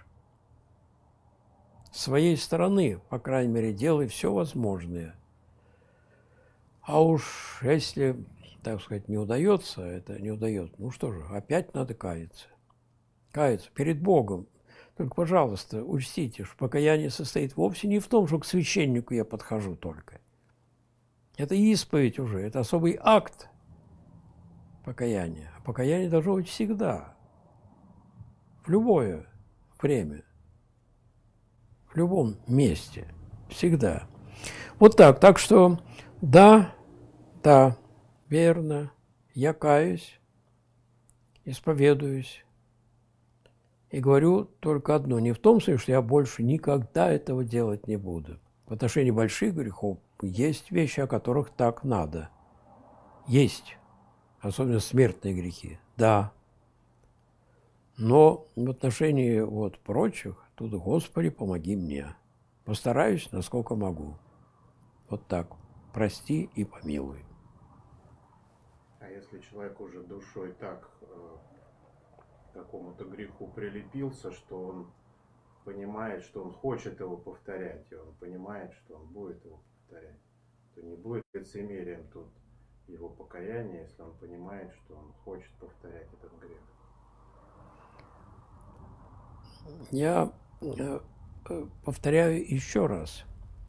С своей стороны, по крайней мере, делай все возможное. А уж если, так сказать, не удается, это не удается, ну что же, опять надо каяться. Каяться перед Богом. Только, пожалуйста, учтите, что покаяние состоит вовсе не в том, что к священнику я подхожу только. Это исповедь уже, это особый акт покаяния. А покаяние должно быть всегда, в любое время, в любом месте, всегда. Вот так. Так что, да, да, верно, я каюсь, исповедуюсь. И говорю только одно, не в том смысле, что я больше никогда этого делать не буду. В отношении больших грехов есть вещи, о которых так надо. Есть. Особенно смертные грехи. Да. Но в отношении вот прочих, тут, Господи, помоги мне. Постараюсь, насколько могу. Вот так. Прости и помилуй. А если человек уже душой так э, к какому-то греху прилепился, что он понимает, что он хочет его повторять, и он понимает, что он будет его повторять, то не будет лицемерием тут его покаяние, если он понимает, что он хочет повторять этот грех. Я э, повторяю еще раз.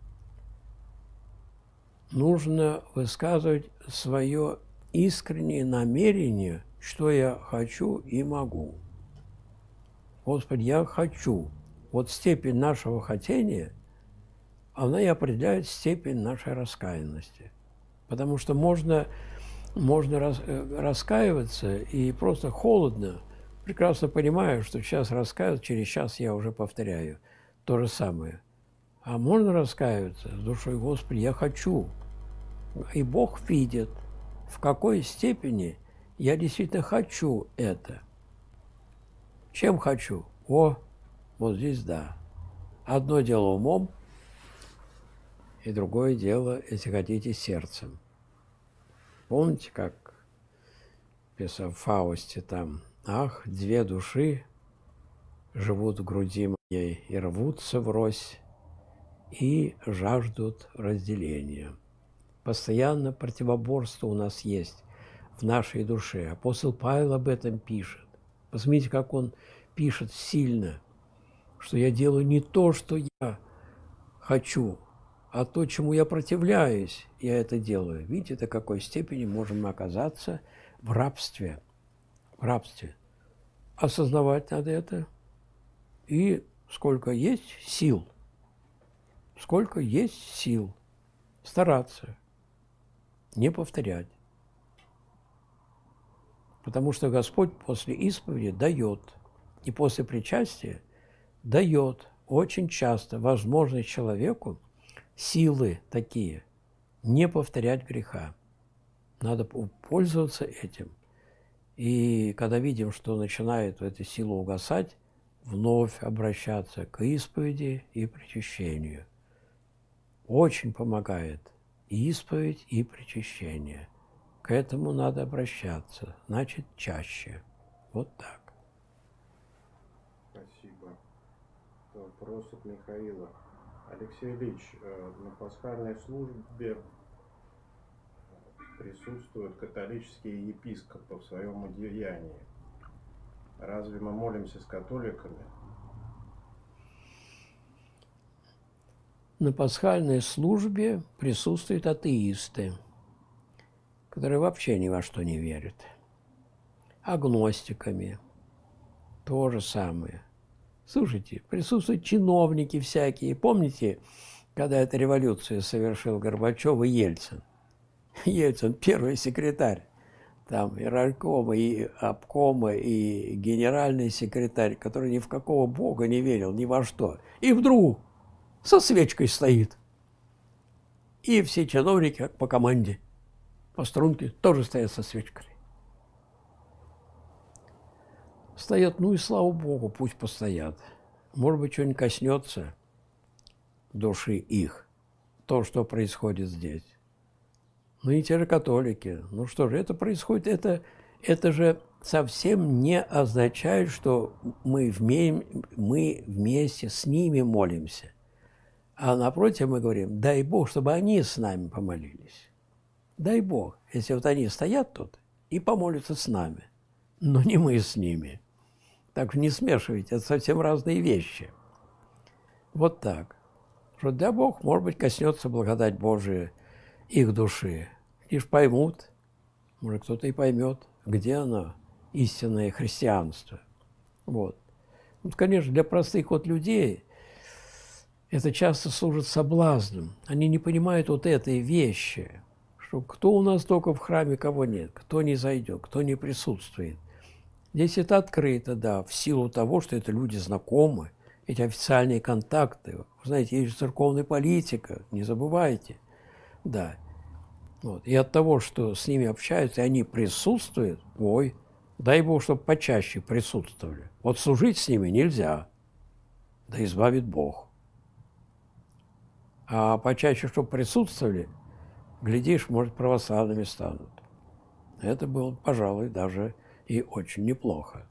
Нужно высказывать свое искреннее намерение, что я хочу и могу. Господи, я хочу. Вот степень нашего хотения, она и определяет степень нашей раскаянности. Потому что можно, можно рас, раскаиваться и просто холодно, прекрасно понимая, что сейчас раскаиваюсь, через час я уже повторяю то же самое. А можно раскаиваться с душой, Господи, я хочу. И Бог видит, в какой степени я действительно хочу это. Чем хочу? О, вот здесь да. Одно дело умом, и другое дело, если хотите, сердцем. Помните, как писал в Фаусте там, «Ах, две души живут в груди моей и рвутся врозь, и жаждут разделения». Постоянно противоборство у нас есть в нашей душе. Апостол Павел об этом пишет. Посмотрите, как он пишет сильно, что я делаю не то, что я хочу, а то, чему я противляюсь, я это делаю. Видите, до какой степени можем мы оказаться в рабстве. В рабстве. Осознавать надо это. И сколько есть сил, сколько есть сил стараться не повторять. Потому что Господь после исповеди дает, и после причастия дает очень часто возможность человеку силы такие, не повторять греха. Надо пользоваться этим. И когда видим, что начинает эта сила угасать, вновь обращаться к исповеди и причащению. Очень помогает и исповедь, и причащение. К этому надо обращаться, значит, чаще. Вот так. Спасибо. Вопрос от Михаила. Алексей Ильич, на пасхальной службе присутствуют католические епископы в своем одеянии. Разве мы молимся с католиками? На пасхальной службе присутствуют атеисты, которые вообще ни во что не верят. Агностиками то же самое. Слушайте, присутствуют чиновники всякие. Помните, когда эту революцию совершил Горбачев и Ельцин? Ельцин первый секретарь. Там и райкома, и обкома, и генеральный секретарь, который ни в какого бога не верил, ни во что. И вдруг со свечкой стоит. И все чиновники, как по команде, по струнке, тоже стоят со свечкой. Стоят, ну и слава богу, пусть постоят. Может быть, что-нибудь коснется души их, то, что происходит здесь. Ну и те же католики. Ну что же, это происходит, это, это же совсем не означает, что мы, вме, мы вместе с ними молимся. А напротив мы говорим, дай Бог, чтобы они с нами помолились. Дай Бог, если вот они стоят тут и помолятся с нами, но не мы с ними. Так что не смешивайте, это совсем разные вещи. Вот так. Что дай Бог, может быть, коснется благодать Божия их души. Лишь поймут, может, кто-то и поймет, где оно, истинное христианство. Вот. Вот, конечно, для простых вот людей это часто служит соблазном. Они не понимают вот этой вещи, что кто у нас только в храме, кого нет, кто не зайдет, кто не присутствует. Здесь это открыто, да, в силу того, что это люди знакомы, эти официальные контакты. Вы знаете, есть церковная политика, не забывайте. Да. Вот. И от того, что с ними общаются, и они присутствуют, ой, дай Бог, чтобы почаще присутствовали. Вот служить с ними нельзя, да избавит Бог. А почаще, чтобы присутствовали, глядишь, может, православными станут. Это было, пожалуй, даже и очень неплохо.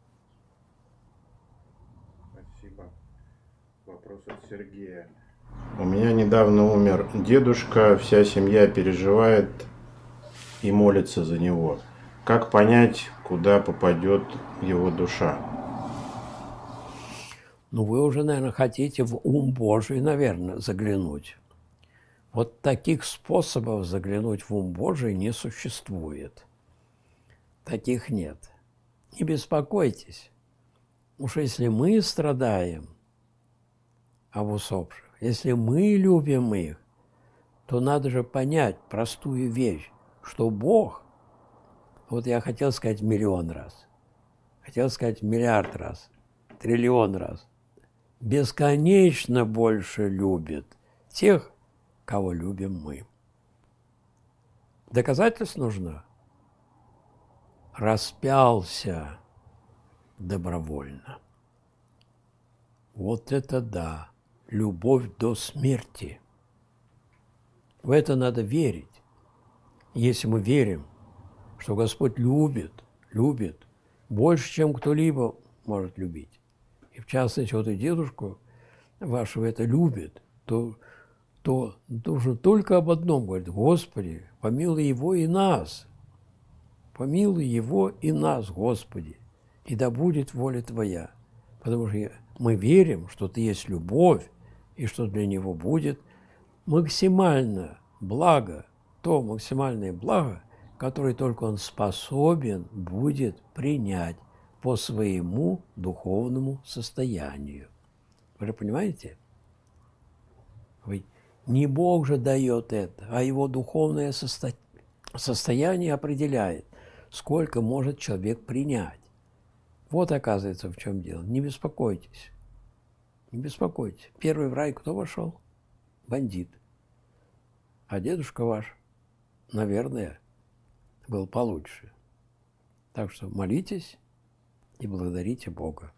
Спасибо. Вопрос от Сергея. У меня недавно умер дедушка, вся семья переживает и молится за него. Как понять, куда попадет его душа? Ну, вы уже, наверное, хотите в ум Божий, наверное, заглянуть. Вот таких способов заглянуть в ум Божий не существует. Таких нет. Не беспокойтесь. Уж если мы страдаем об усопших, если мы любим их, то надо же понять простую вещь, что Бог, вот я хотел сказать миллион раз, хотел сказать миллиард раз, триллион раз, бесконечно больше любит тех, кого любим мы. Доказательство нужно. Распялся добровольно. Вот это да, любовь до смерти. В это надо верить. Если мы верим, что Господь любит, любит больше, чем кто-либо может любить, и в частности вот и дедушку вашего это любит, то, то должен только об одном говорить: Господи, помилуй его и нас. Помилуй его и нас, Господи, и да будет воля Твоя. Потому что мы верим, что Ты есть любовь, и что для него будет максимально благо, то максимальное благо, которое только он способен будет принять по своему духовному состоянию. Вы же понимаете? Вы, не Бог же дает это, а его духовное состо... состояние определяет, сколько может человек принять. Вот, оказывается, в чем дело. Не беспокойтесь. Не беспокойтесь. Первый в рай кто вошел? Бандит. а дедушка ваш, наверное, был получше. Так что молитесь и благодарите Бога.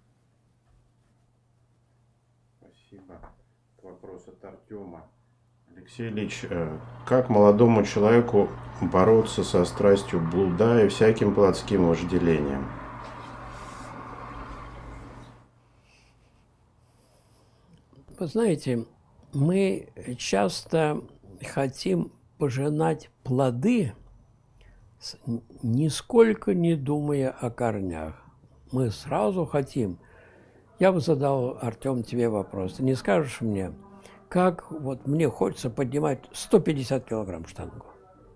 Спасибо. Вопрос от Артема. Алексей Ильич, как молодому человеку бороться со страстью блуда и всяким плотским вожделением? Вы знаете, мы часто хотим пожинать плоды, нисколько не думая о корнях. Мы сразу хотим. Я бы задал, Артем, тебе вопрос. Ты не скажешь мне, как вот мне хочется поднимать сто пятьдесят килограмм штангу?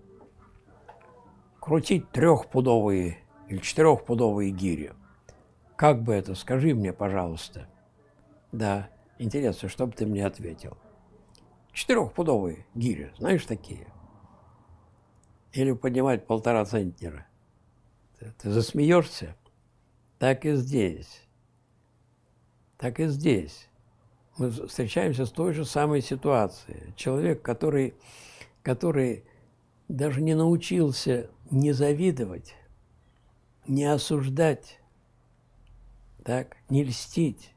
Крутить трехпудовые или четырехпудовые гири. Как бы это? Скажи мне, пожалуйста. Да, интересно, что бы ты мне ответил. Четырехпудовые гири, знаешь такие? Или поднимать полтора центнера. Ты, ты засмеешься? Так и здесь. Так и здесь. Мы встречаемся с той же самой ситуацией. Человек, который, который даже не научился не завидовать, не осуждать, так, не льстить,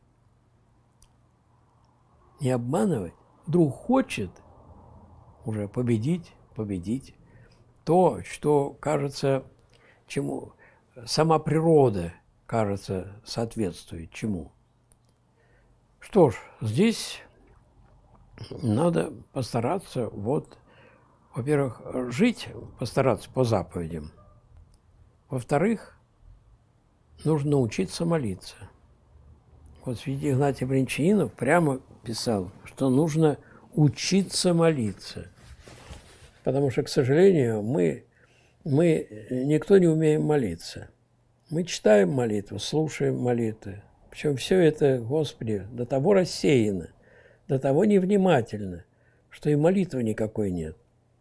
не обманывать, вдруг хочет уже победить, победить то, что кажется, чему сама природа, кажется, соответствует чему. Что ж, здесь надо постараться, вот, во-первых, жить, постараться по заповедям. Во-вторых, нужно научиться молиться. Вот святитель Игнатий Брянчанинов прямо писал, что нужно учиться молиться. Потому что, к сожалению, мы, мы никто не умеем молиться. Мы читаем молитву, слушаем молитвы. Причем все это, Господи, до того рассеяно, до того невнимательно, что и молитвы никакой нет.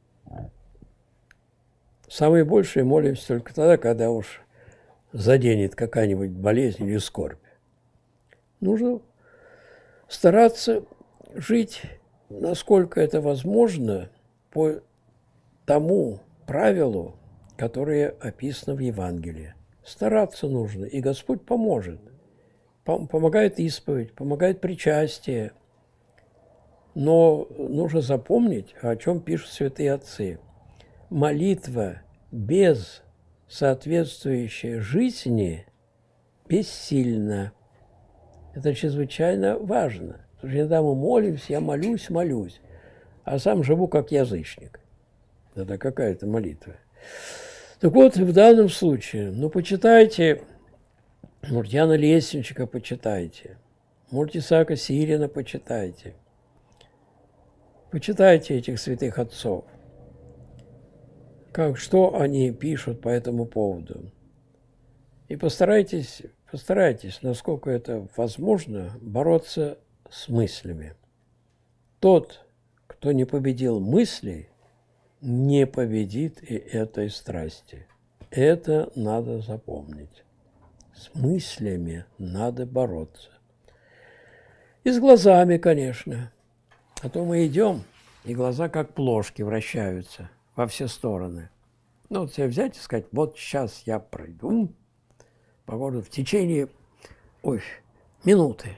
Самое большее молимся только тогда, когда уж заденет какая-нибудь болезнь или скорбь. Нужно стараться жить, насколько это возможно, по тому правилу, которое описано в Евангелии. Стараться нужно, и Господь поможет. Помогает исповедь, помогает причастие. Но нужно запомнить, о чем пишут святые отцы. Молитва без соответствующей жизни бессильна. Это чрезвычайно важно. Потому что иногда мы молимся, я молюсь, молюсь, а сам живу как язычник. Это какая-то молитва. Так вот, в данном случае, ну, почитайте, может, Яна Лесниченко почитайте, может, Исаака Сирина почитайте. Почитайте этих святых отцов. Как, что они пишут по этому поводу. И постарайтесь, постарайтесь, насколько это возможно, бороться с мыслями. Тот, кто не победил мысли, не победит и этой страсти. Это надо запомнить. С мыслями надо бороться. И с глазами, конечно. А то мы идем, и глаза как плошки вращаются во все стороны. Ну, вот себе взять и сказать, вот сейчас я пройду по городу в течение, ой, минуты,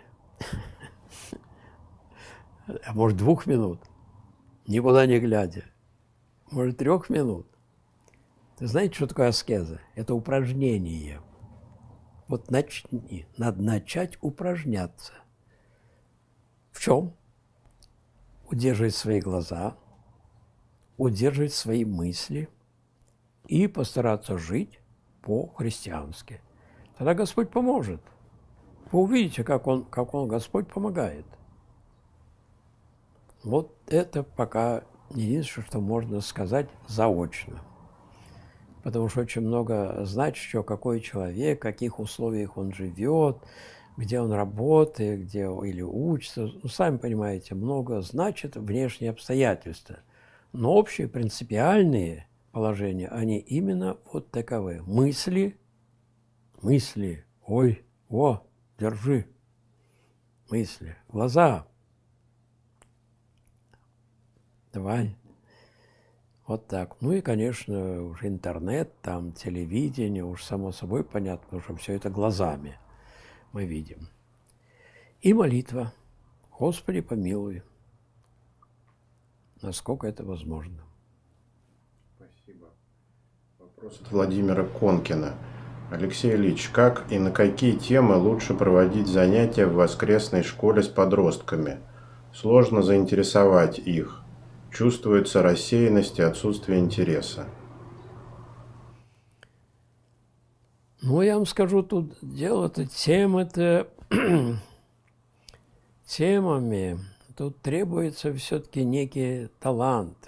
а может, двух минут, никуда не глядя, может, трех минут. Ты знаете, что такое аскеза? Это упражнение. Вот начни, надо начать упражняться. В чем? Удерживать свои глаза, удерживать свои мысли и постараться жить по-христиански. Тогда Господь поможет. Вы увидите, как Он, как он Господь помогает. Вот это пока единственное, что можно сказать заочно. Потому что очень много значит, что какой человек, в каких условиях он живет, где он работает, где или учится. Ну, сами понимаете, много значит внешние обстоятельства. Но общие принципиальные положения, они именно вот таковы. Мысли, мысли, ой, о, держи, мысли, глаза. Давай, Вот так. Ну и, конечно, уж интернет, там телевидение, уж само собой понятно, потому что все это глазами мы видим. И молитва. Господи, помилуй, насколько это возможно. Спасибо. Вопрос от Владимира Конкина. Алексей Ильич, как и на какие темы лучше проводить занятия в воскресной школе с подростками? Сложно заинтересовать их. Чувствуется рассеянность и отсутствие интереса. Ну, я вам скажу, тут дело-то, темы-то, темами, тут требуется все-таки некий талант.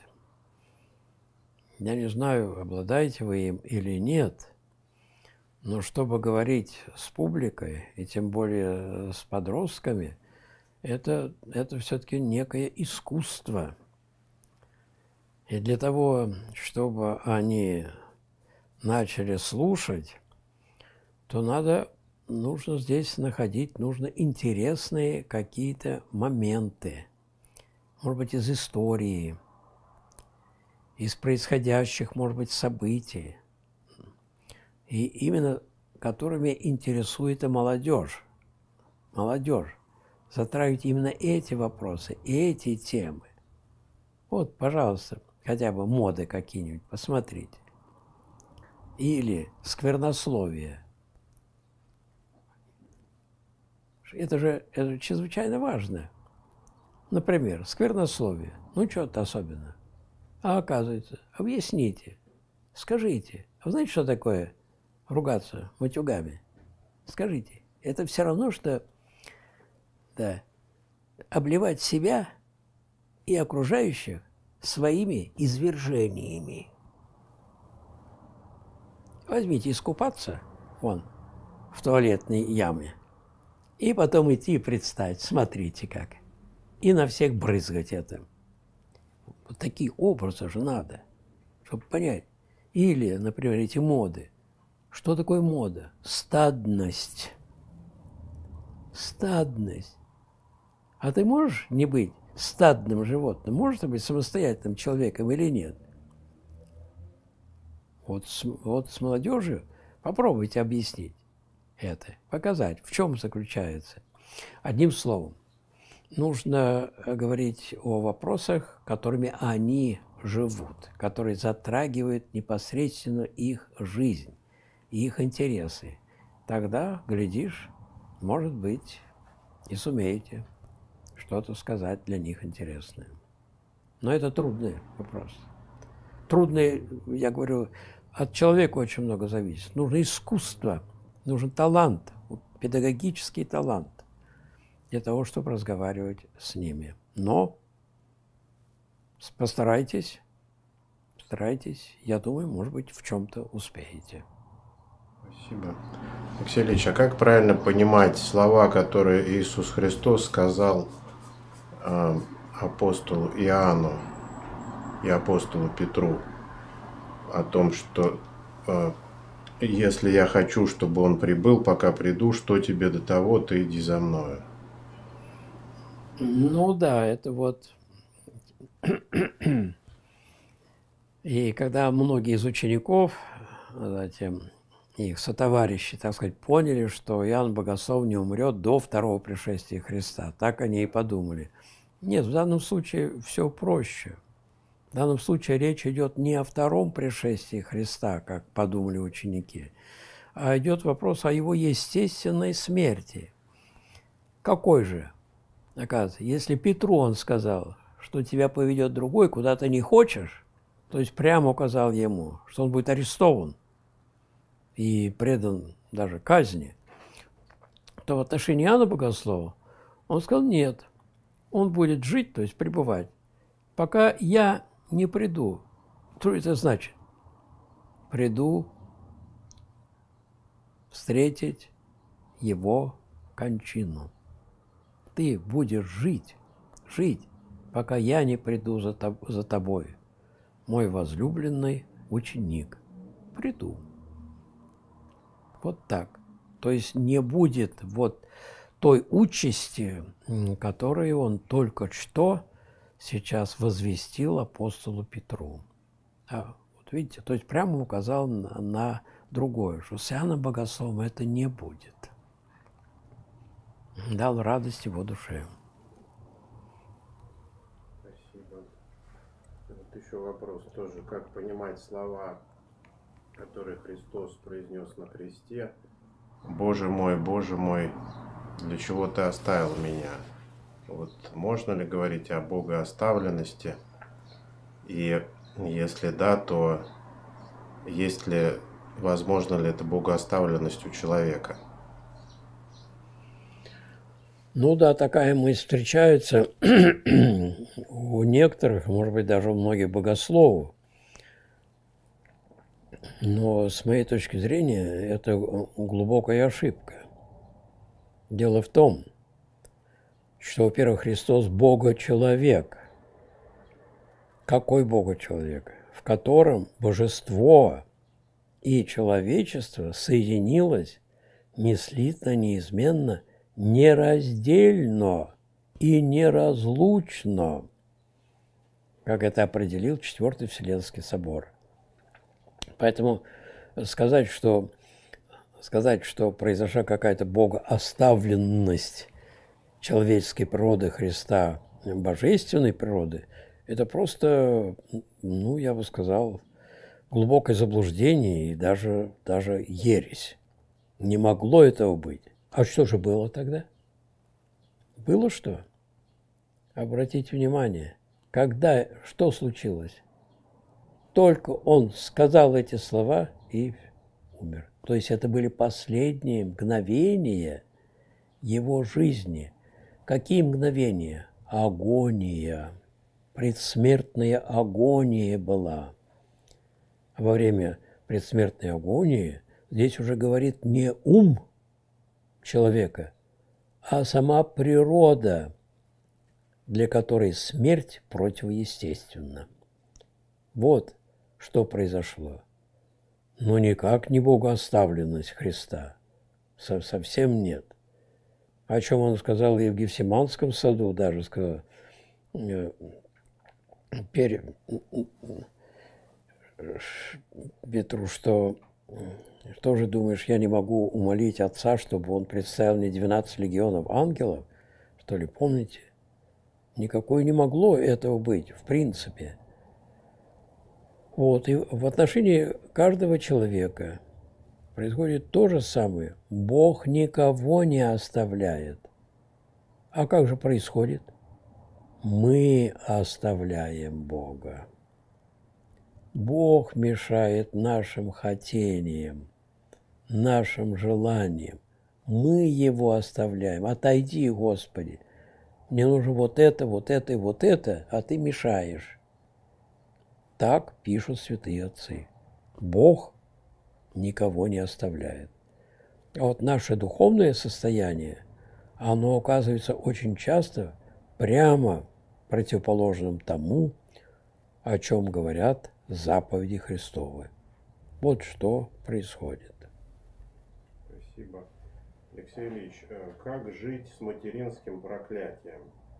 Я не знаю, обладаете вы им или нет, но чтобы говорить с публикой, и тем более с подростками, это, это все-таки некое искусство. И для того, чтобы они начали слушать, то надо, нужно здесь находить, нужно интересные какие-то моменты, может быть, из истории, из происходящих, может быть, событий, и именно которыми интересует и молодежь. Молодежь. Затрагивать именно эти вопросы, эти темы. Вот, пожалуйста, хотя бы моды какие-нибудь, посмотрите. Или сквернословие. Это же это чрезвычайно важно. Например, сквернословие. Ну, что-то особенно. А оказывается, объясните, скажите. А вы знаете, что такое ругаться матюгами? Скажите. Это все равно, что да, обливать себя и окружающих своими извержениями. Возьмите искупаться вон в туалетной яме и потом идти и представить, смотрите как, и на всех брызгать это. Вот такие образы же надо, чтобы понять. Или, например, эти моды. Что такое мода? Стадность. Стадность. А ты можешь не быть стадным животным? Можешь ты быть самостоятельным человеком или нет? Вот с, вот с молодежью попробуйте объяснить это, показать, в чем заключается. Одним словом, нужно говорить о вопросах, которыми они живут, которые затрагивают непосредственно их жизнь, их интересы. Тогда, глядишь, может быть, и сумеете что-то сказать для них интересное. Но это трудный вопрос. Трудный, я говорю, от человека очень много зависит. Нужно искусство, нужен талант, педагогический талант для того, чтобы разговаривать с ними. Но постарайтесь, постарайтесь, я думаю, может быть, в чем-то успеете. Спасибо. Алексей Ильич, а как правильно понимать слова, которые Иисус Христос сказал э, апостолу Иоанну и апостолу Петру о том, что э, если я хочу, чтобы он прибыл, пока приду, что тебе до того, ты иди за мною? Ну да, это вот... И когда многие из учеников, затем их сотоварищи, так сказать, поняли, что Иоанн Богослов не умрет до второго пришествия Христа, так они и подумали. Нет, в данном случае все проще. В данном случае речь идет не о втором пришествии Христа, как подумали ученики, а идет вопрос о его естественной смерти. Какой же? Оказывается, если Петру он сказал, что тебя поведет другой, куда ты не хочешь, то есть прямо указал ему, что он будет арестован и предан даже казни, то в отношении Иоанна Богослова он сказал нет, он будет жить, то есть пребывать, пока я не приду. Что это значит? Приду встретить его кончину. Ты будешь жить, жить, пока я не приду за, тоб за тобой, мой возлюбленный ученик. Приду. Вот так. То есть не будет вот той участи, которую он только что сейчас возвестил апостолу Петру. А, вот видите, то есть прямо указал на, на другое, что с Иоанном Богословом это не будет. Дал радость его душе. Спасибо. Вот еще вопрос тоже, как понимать слова, которые Христос произнес на кресте. «Боже мой, Боже мой, для чего ты оставил меня?» Вот можно ли говорить о богооставленности? И если да, то есть ли, возможно ли это богооставленность у человека? Ну да, такая мысль встречается у некоторых, может быть, даже у многих богословов. Но с моей точки зрения это глубокая ошибка. Дело в том, что, во-первых, Христос Бога-человек. Какой Бога-человек? В котором божество и человечество соединилось неслитно, неизменно, нераздельно и неразлучно, как это определил Четвертый Вселенский собор. Поэтому сказать, что, сказать, что произошла какая-то богооставленность человеческой природы Христа, божественной природы, это просто, ну, я бы сказал, глубокое заблуждение и даже, даже ересь. Не могло этого быть. А что же было тогда? Было что? Обратите внимание, когда, что случилось? Только он сказал эти слова и умер. То есть это были последние мгновения его жизни. Какие мгновения? Агония. Предсмертная агония была. Во время предсмертной агонии здесь уже говорит не ум человека, а сама природа, для которой смерть противоестественна. Вот что произошло. Но никак не богооставленность Христа. Совсем нет. О чем он сказал и в Гефсиманском саду, даже сказал, Петру, что, что же думаешь, я не могу умолить Отца, чтобы он представил мне двенадцать легионов ангелов? Что ли, помните? Никакое не могло этого быть, в принципе. Вот, и в отношении каждого человека происходит то же самое. Бог никого не оставляет. А как же происходит? Мы оставляем Бога. Бог мешает нашим хотениям, нашим желаниям. Мы Его оставляем. Отойди, Господи. Мне нужно вот это, вот это и вот это, а Ты мешаешь. Так пишут святые отцы. Бог никого не оставляет. А вот наше духовное состояние, оно оказывается очень часто прямо противоположным тому, о чем говорят заповеди Христовы. Вот что происходит. Спасибо. Алексей Ильич, как жить с материнским проклятием?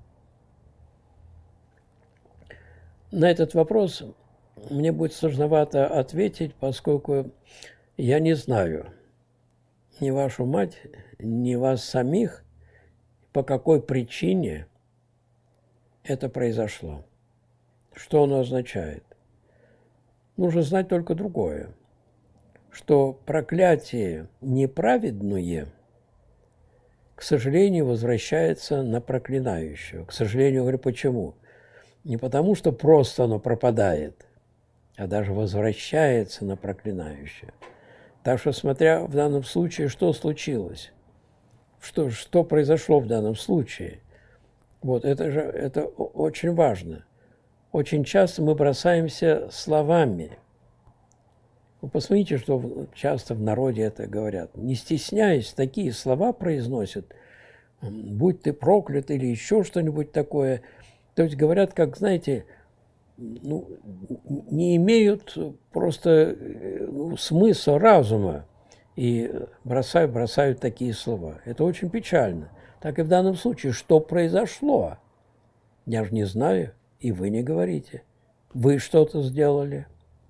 На этот вопрос мне будет сложновато ответить, поскольку я не знаю ни вашу мать, ни вас самих, по какой причине это произошло. Что оно означает? Нужно знать только другое, что проклятие неправедное, к сожалению, возвращается на проклинающего. К сожалению, говорю, почему? Не потому, что просто оно пропадает, а даже возвращается на проклинающее. Так что, смотря в данном случае, что случилось, что, что произошло в данном случае, вот это же это очень важно. Очень часто мы бросаемся словами. Вы посмотрите, что часто в народе это говорят. Не стесняясь, такие слова произносят, будь ты проклят или еще что-нибудь такое. То есть говорят, как, знаете, ну, не имеют просто ну, смысла, разума, и бросают, бросают такие слова. Это очень печально. Так и в данном случае, что произошло? Я же не знаю, и вы не говорите. Вы что-то сделали,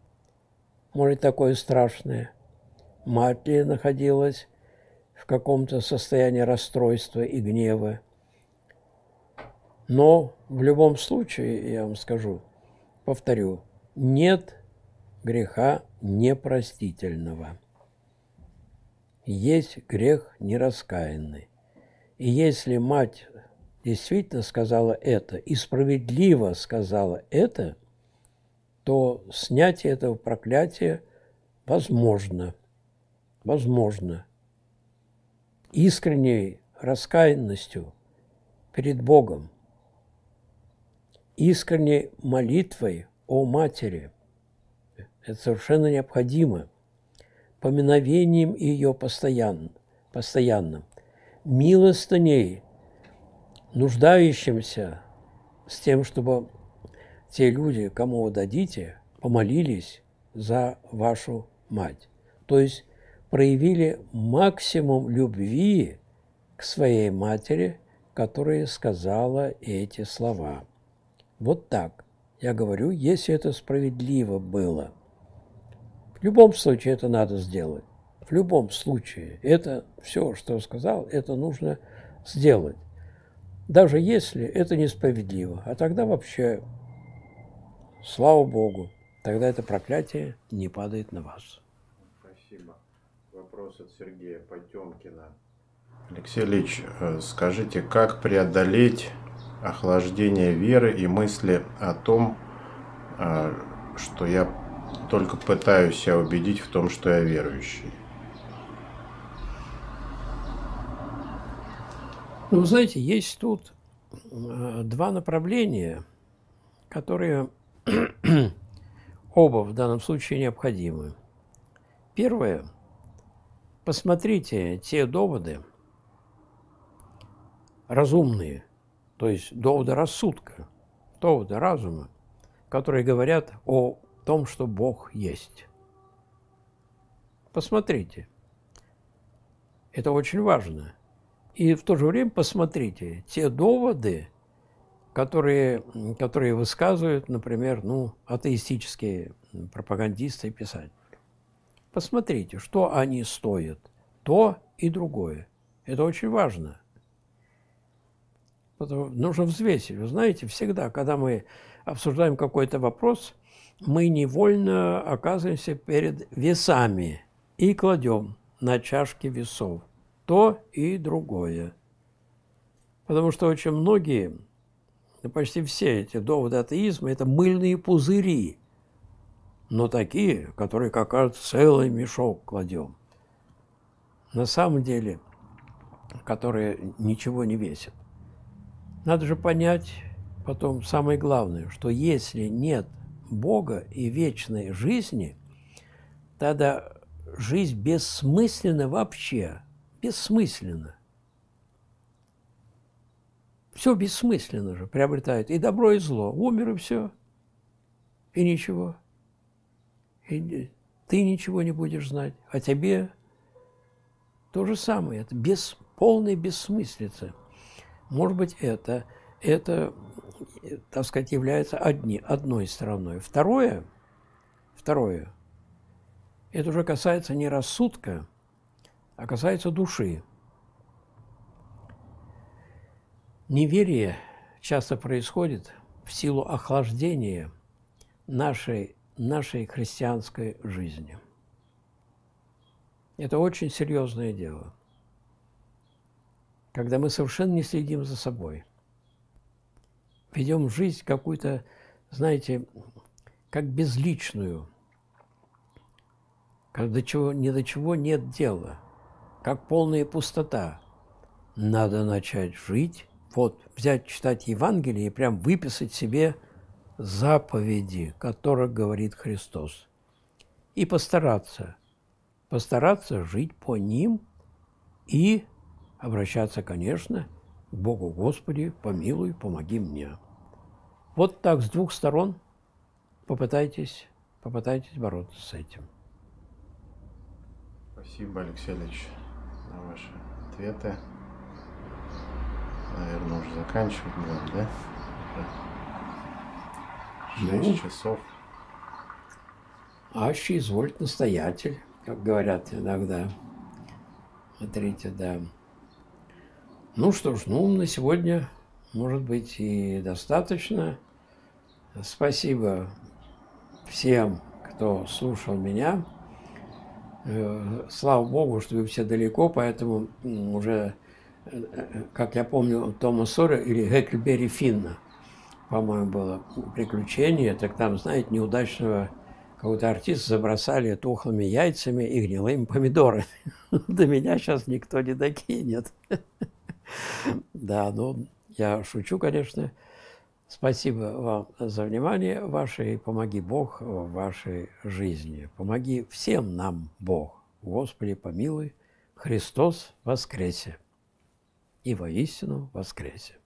может, такое страшное? Мать ли находилась в каком-то состоянии расстройства и гнева? Но в любом случае, я вам скажу, повторю, нет греха непростительного. Есть грех нераскаянный. И если мать действительно сказала это и справедливо сказала это, то снятие этого проклятия возможно. Возможно. Искренней раскаянностью перед Богом, искренней молитвой о матери. Это совершенно необходимо. Поминовением ее постоянно, постоянным, милостыней, нуждающимся с тем, чтобы те люди, кому вы дадите, помолились за вашу мать. То есть проявили максимум любви к своей матери, которая сказала эти слова. Вот так. Я говорю, если это справедливо было. В любом случае это надо сделать. В любом случае. Это все, что сказал, это нужно сделать. Даже если это несправедливо. А тогда вообще, слава Богу, тогда это проклятие не падает на вас. Спасибо. Вопрос от Сергея Потемкина. Алексей Ильич, скажите, как преодолеть охлаждение веры и мысли о том, что я только пытаюсь себя убедить в том, что я верующий? Ну, вы знаете, есть тут два направления, которые оба в данном случае необходимы. Первое. Посмотрите те доводы разумные, то есть доводы рассудка, доводы разума, которые говорят о том, что Бог есть. Посмотрите. Это очень важно. И в то же время посмотрите те доводы, которые, которые высказывают, например, ну, атеистические пропагандисты и писатели. Посмотрите, что они стоят. То и другое. Это очень важно. Потому, нужно взвесить. Вы знаете, всегда, когда мы обсуждаем какой-то вопрос, мы невольно оказываемся перед весами и кладем на чашки весов то и другое. Потому что очень многие, да почти все эти доводы атеизма – это мыльные пузыри, но такие, которые, как кажется, целый мешок кладем. На самом деле, которые ничего не весят. Надо же понять потом самое главное, что если нет Бога и вечной жизни, тогда жизнь бессмысленна вообще. Бессмысленно. Все бессмысленно же приобретает. И добро, и зло. Умер, и все. И ничего. И ты ничего не будешь знать. А тебе то же самое. Это без, полная бессмыслица. Может быть, это, это, так сказать, является одни, одной стороной. Второе, второе, это уже касается не рассудка, а касается души. Неверие часто происходит в силу охлаждения нашей, нашей христианской жизни. Это очень серьезное дело. Когда мы совершенно не следим за собой. Ведем жизнь какую-то, знаете, как безличную, как до чего, ни до чего нет дела. Как полная пустота. Надо начать жить, вот, взять, читать Евангелие и прям выписать себе заповеди, которых говорит Христос. И постараться, постараться жить по ним и обращаться, конечно, к Богу: Господи, помилуй, помоги мне. Вот так с двух сторон попытайтесь, попытайтесь бороться с этим. Спасибо, Алексей Ильич, за ваши ответы. Наверное, уже заканчивать будем, да? Шесть часов. аще изволит настоятель, как говорят иногда. Смотрите, да. Ну что ж, ну на сегодня, может быть, и достаточно. Спасибо всем, кто слушал меня. Слава Богу, что вы все далеко, поэтому уже, как я помню, Тома Сойера или Гекльберри Финна, по-моему, было приключение, так там, знаете, неудачного какого-то артиста забросали тухлыми яйцами и гнилыми помидорами. До меня сейчас никто не докинет. Да, ну, я шучу, конечно. Спасибо вам за внимание ваше, и помоги Бог в вашей жизни. Помоги всем нам, Бог. Господи, помилуй, Христос воскресе. И воистину воскресе.